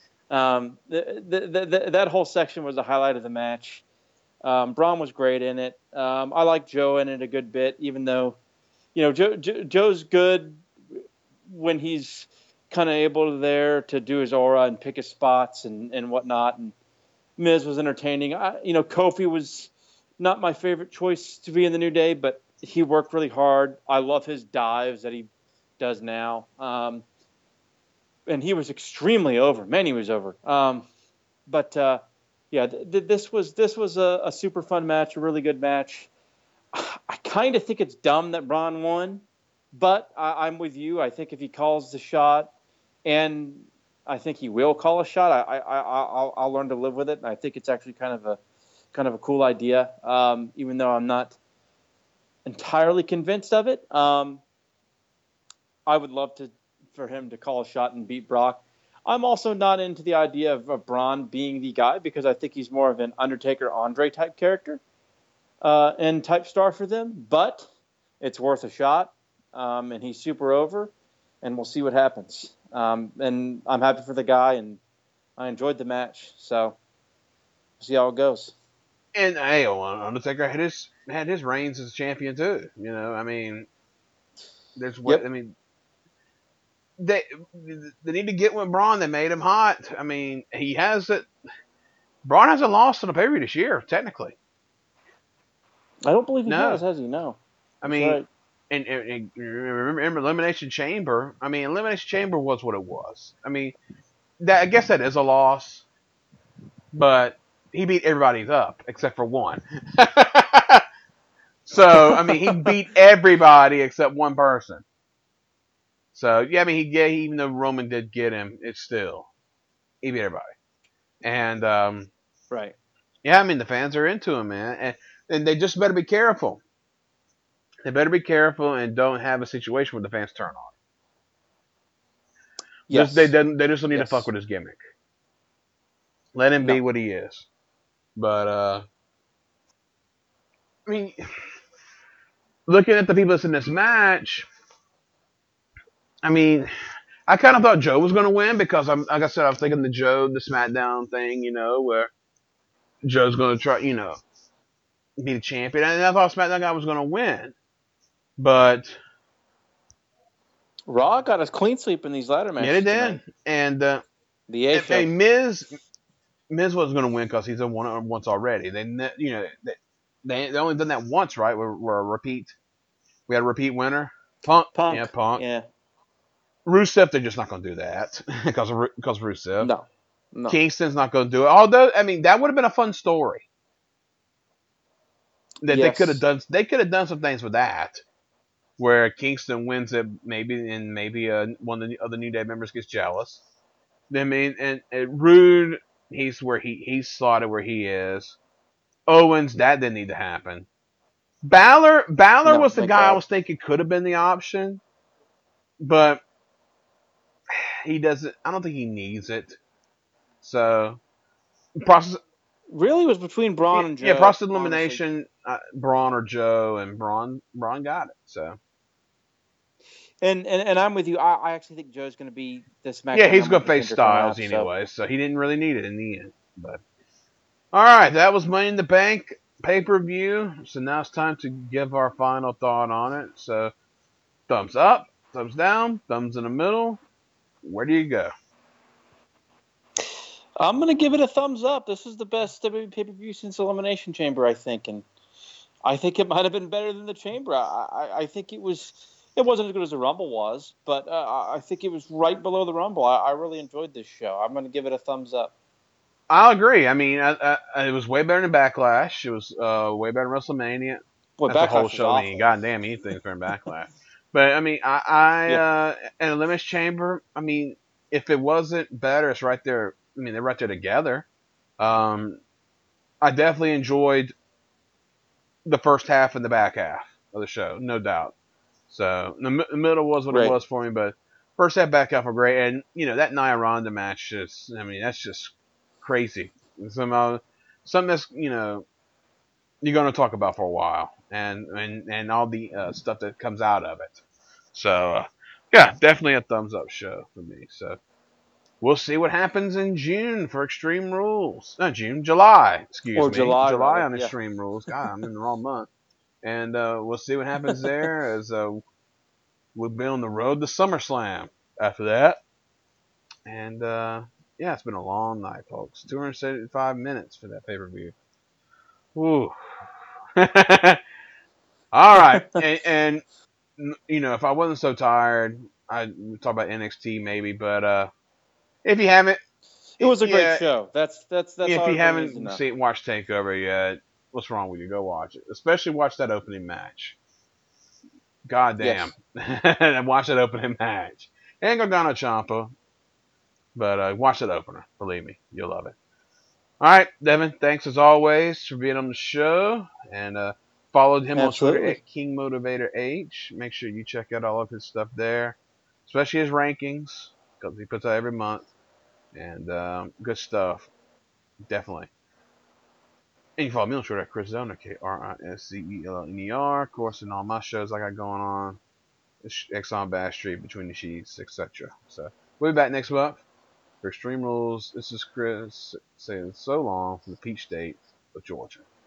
[SPEAKER 2] That whole section was the highlight of the match. Braun was great in it. I like Joe in it a good bit, even though, you know, Joe's good when he's kind of able there to do his aura and pick his spots and whatnot. And Miz was entertaining. Kofi was not my favorite choice to be in the New Day, but he worked really hard. I love his dives that he does now. and he was extremely over. Man, he was over. This was a super fun match, a really good match. I kind of think it's dumb that Braun won, but I'm with you. I think if he calls the shot, and I think he will call a shot, I'll learn to live with it. And I think it's actually kind of a cool idea, even though I'm not entirely convinced of it. I would love for him to call a shot and beat Brock. I'm also not into the idea of Braun being the guy because I think he's more of an Undertaker Andre type character and type star for them. But it's worth a shot, and he's super over, and we'll see what happens. And I'm happy for the guy, and I enjoyed the match. So we'll see how it goes.
[SPEAKER 1] And hey, Undertaker had his reigns as champion too. You know, I mean, I mean, they need to get with Braun. They made him hot. I mean, he has it. Braun hasn't lost in a pay-per-view this year, technically.
[SPEAKER 2] I don't believe he has he? No.
[SPEAKER 1] I mean, right. and remember Elimination Chamber? I mean, Elimination Chamber was what it was. I mean, I guess that is a loss, but he beat everybody up except for one. So, I mean, he beat everybody except one person. So, yeah, I mean, even though Roman did get him, he beat everybody. And,
[SPEAKER 2] right.
[SPEAKER 1] Yeah, I mean, the fans are into him, man. And they just better be careful. They better be careful and don't have a situation where the fans turn on.
[SPEAKER 2] Yes.
[SPEAKER 1] They just don't need to fuck with his gimmick. Let him be what he is. But, I mean, looking at the people that's in this match, I mean, I kind of thought Joe was going to win because, like I said, I was thinking the SmackDown thing, you know, where Joe's going to try, you know, be the champion. And I thought SmackDown guy was going to win. But
[SPEAKER 2] Raw got us clean sweep in these ladder matches.
[SPEAKER 1] Yeah, they did.
[SPEAKER 2] Tonight.
[SPEAKER 1] And
[SPEAKER 2] the A show.
[SPEAKER 1] Miz wasn't going to win because he's won once already. They only done that once, right? We're a repeat. We had a repeat winner. Punk. Yeah, Punk.
[SPEAKER 2] Yeah.
[SPEAKER 1] Rusev, they're just not going to do that because of Rusev.
[SPEAKER 2] No.
[SPEAKER 1] Kingston's not going to do it. Although, I mean, that would have been a fun story. That they could have done. They could have done some things with that, where Kingston wins it, maybe one of the other New Day members gets jealous. I mean, and Rude, he's slotted where he is. Owens, that didn't need to happen. Balor was the guy I was thinking could have been the option, but he doesn't. I don't think he needs it. So, process.
[SPEAKER 2] Really, it was between Braun and Joe.
[SPEAKER 1] Yeah, process elimination, Braun or Joe, and Braun got it. So.
[SPEAKER 2] And I'm with you. I actually think Joe's going to be this match.
[SPEAKER 1] Yeah, he's going to face Styles anyway, so he didn't really need it in the end. But all right, that was Money in the Bank pay-per-view. So now it's time to give our final thought on it. So thumbs up, thumbs down, thumbs in the middle. Where do you go?
[SPEAKER 2] I'm going to give it a thumbs up. This is the best WWE pay-per-view since Elimination Chamber, I think, and I think it might have been better than the Chamber. I think it wasn't as good as the Rumble was, but I think it was right below the Rumble. I really enjoyed this show. I'm going to give it a thumbs up.
[SPEAKER 1] I'll agree. I mean, it was way better than Backlash. It was way better than WrestleMania.
[SPEAKER 2] Boy,
[SPEAKER 1] that's
[SPEAKER 2] Backlash
[SPEAKER 1] the whole show.
[SPEAKER 2] Was
[SPEAKER 1] I mean, goddamn, anything's better than Backlash. But I mean, and Elimination Chamber. I mean, if it wasn't better, it's right there. I mean, they're right there together. I definitely enjoyed the first half and the back half of the show, no doubt. So the middle was what it was for me, but first half, back half were great. And, you know, that Nia Ronda match that's just crazy. Something that's, you know, you're going to talk about for a while and all the stuff that comes out of it. So, yeah, definitely a thumbs up show for me. So we'll see what happens in June for Extreme Rules. Not June, July. Excuse me. July on Extreme Rules. God, I'm in the wrong month. And we'll see what happens there as we'll be on the road to SummerSlam after that. And, yeah, it's been a long night, folks. 275 minutes for that pay-per-view. Woo. All right. and, you know, if I wasn't so tired, we talk about NXT maybe, but if you haven't,
[SPEAKER 2] It was a great
[SPEAKER 1] yeah,
[SPEAKER 2] show. That's
[SPEAKER 1] if
[SPEAKER 2] all
[SPEAKER 1] you
[SPEAKER 2] everybody needs to
[SPEAKER 1] haven't
[SPEAKER 2] know.
[SPEAKER 1] watched Takeover yet, what's wrong with you? Go watch it. Especially watch that opening match. God damn,
[SPEAKER 2] Yes,
[SPEAKER 1] and watch that opening match. Ain't Gargano Ciampa, but watch that opener. Believe me, you'll love it. All right, Devin, thanks as always for being on the show, and followed him on Twitter
[SPEAKER 2] absolutely.
[SPEAKER 1] at King Motivator H. Make sure you check out all of his stuff there, especially his rankings because he puts out every month, and good stuff, definitely. And you can follow me on Twitter at Chris Zellner, KRISCELLNER. Of course, in all my shows I got going on, X on Bass Street, Between the Sheets, etc. So we'll be back next month for Extreme Rules. This is Chris saying so long from the Peach State of Georgia.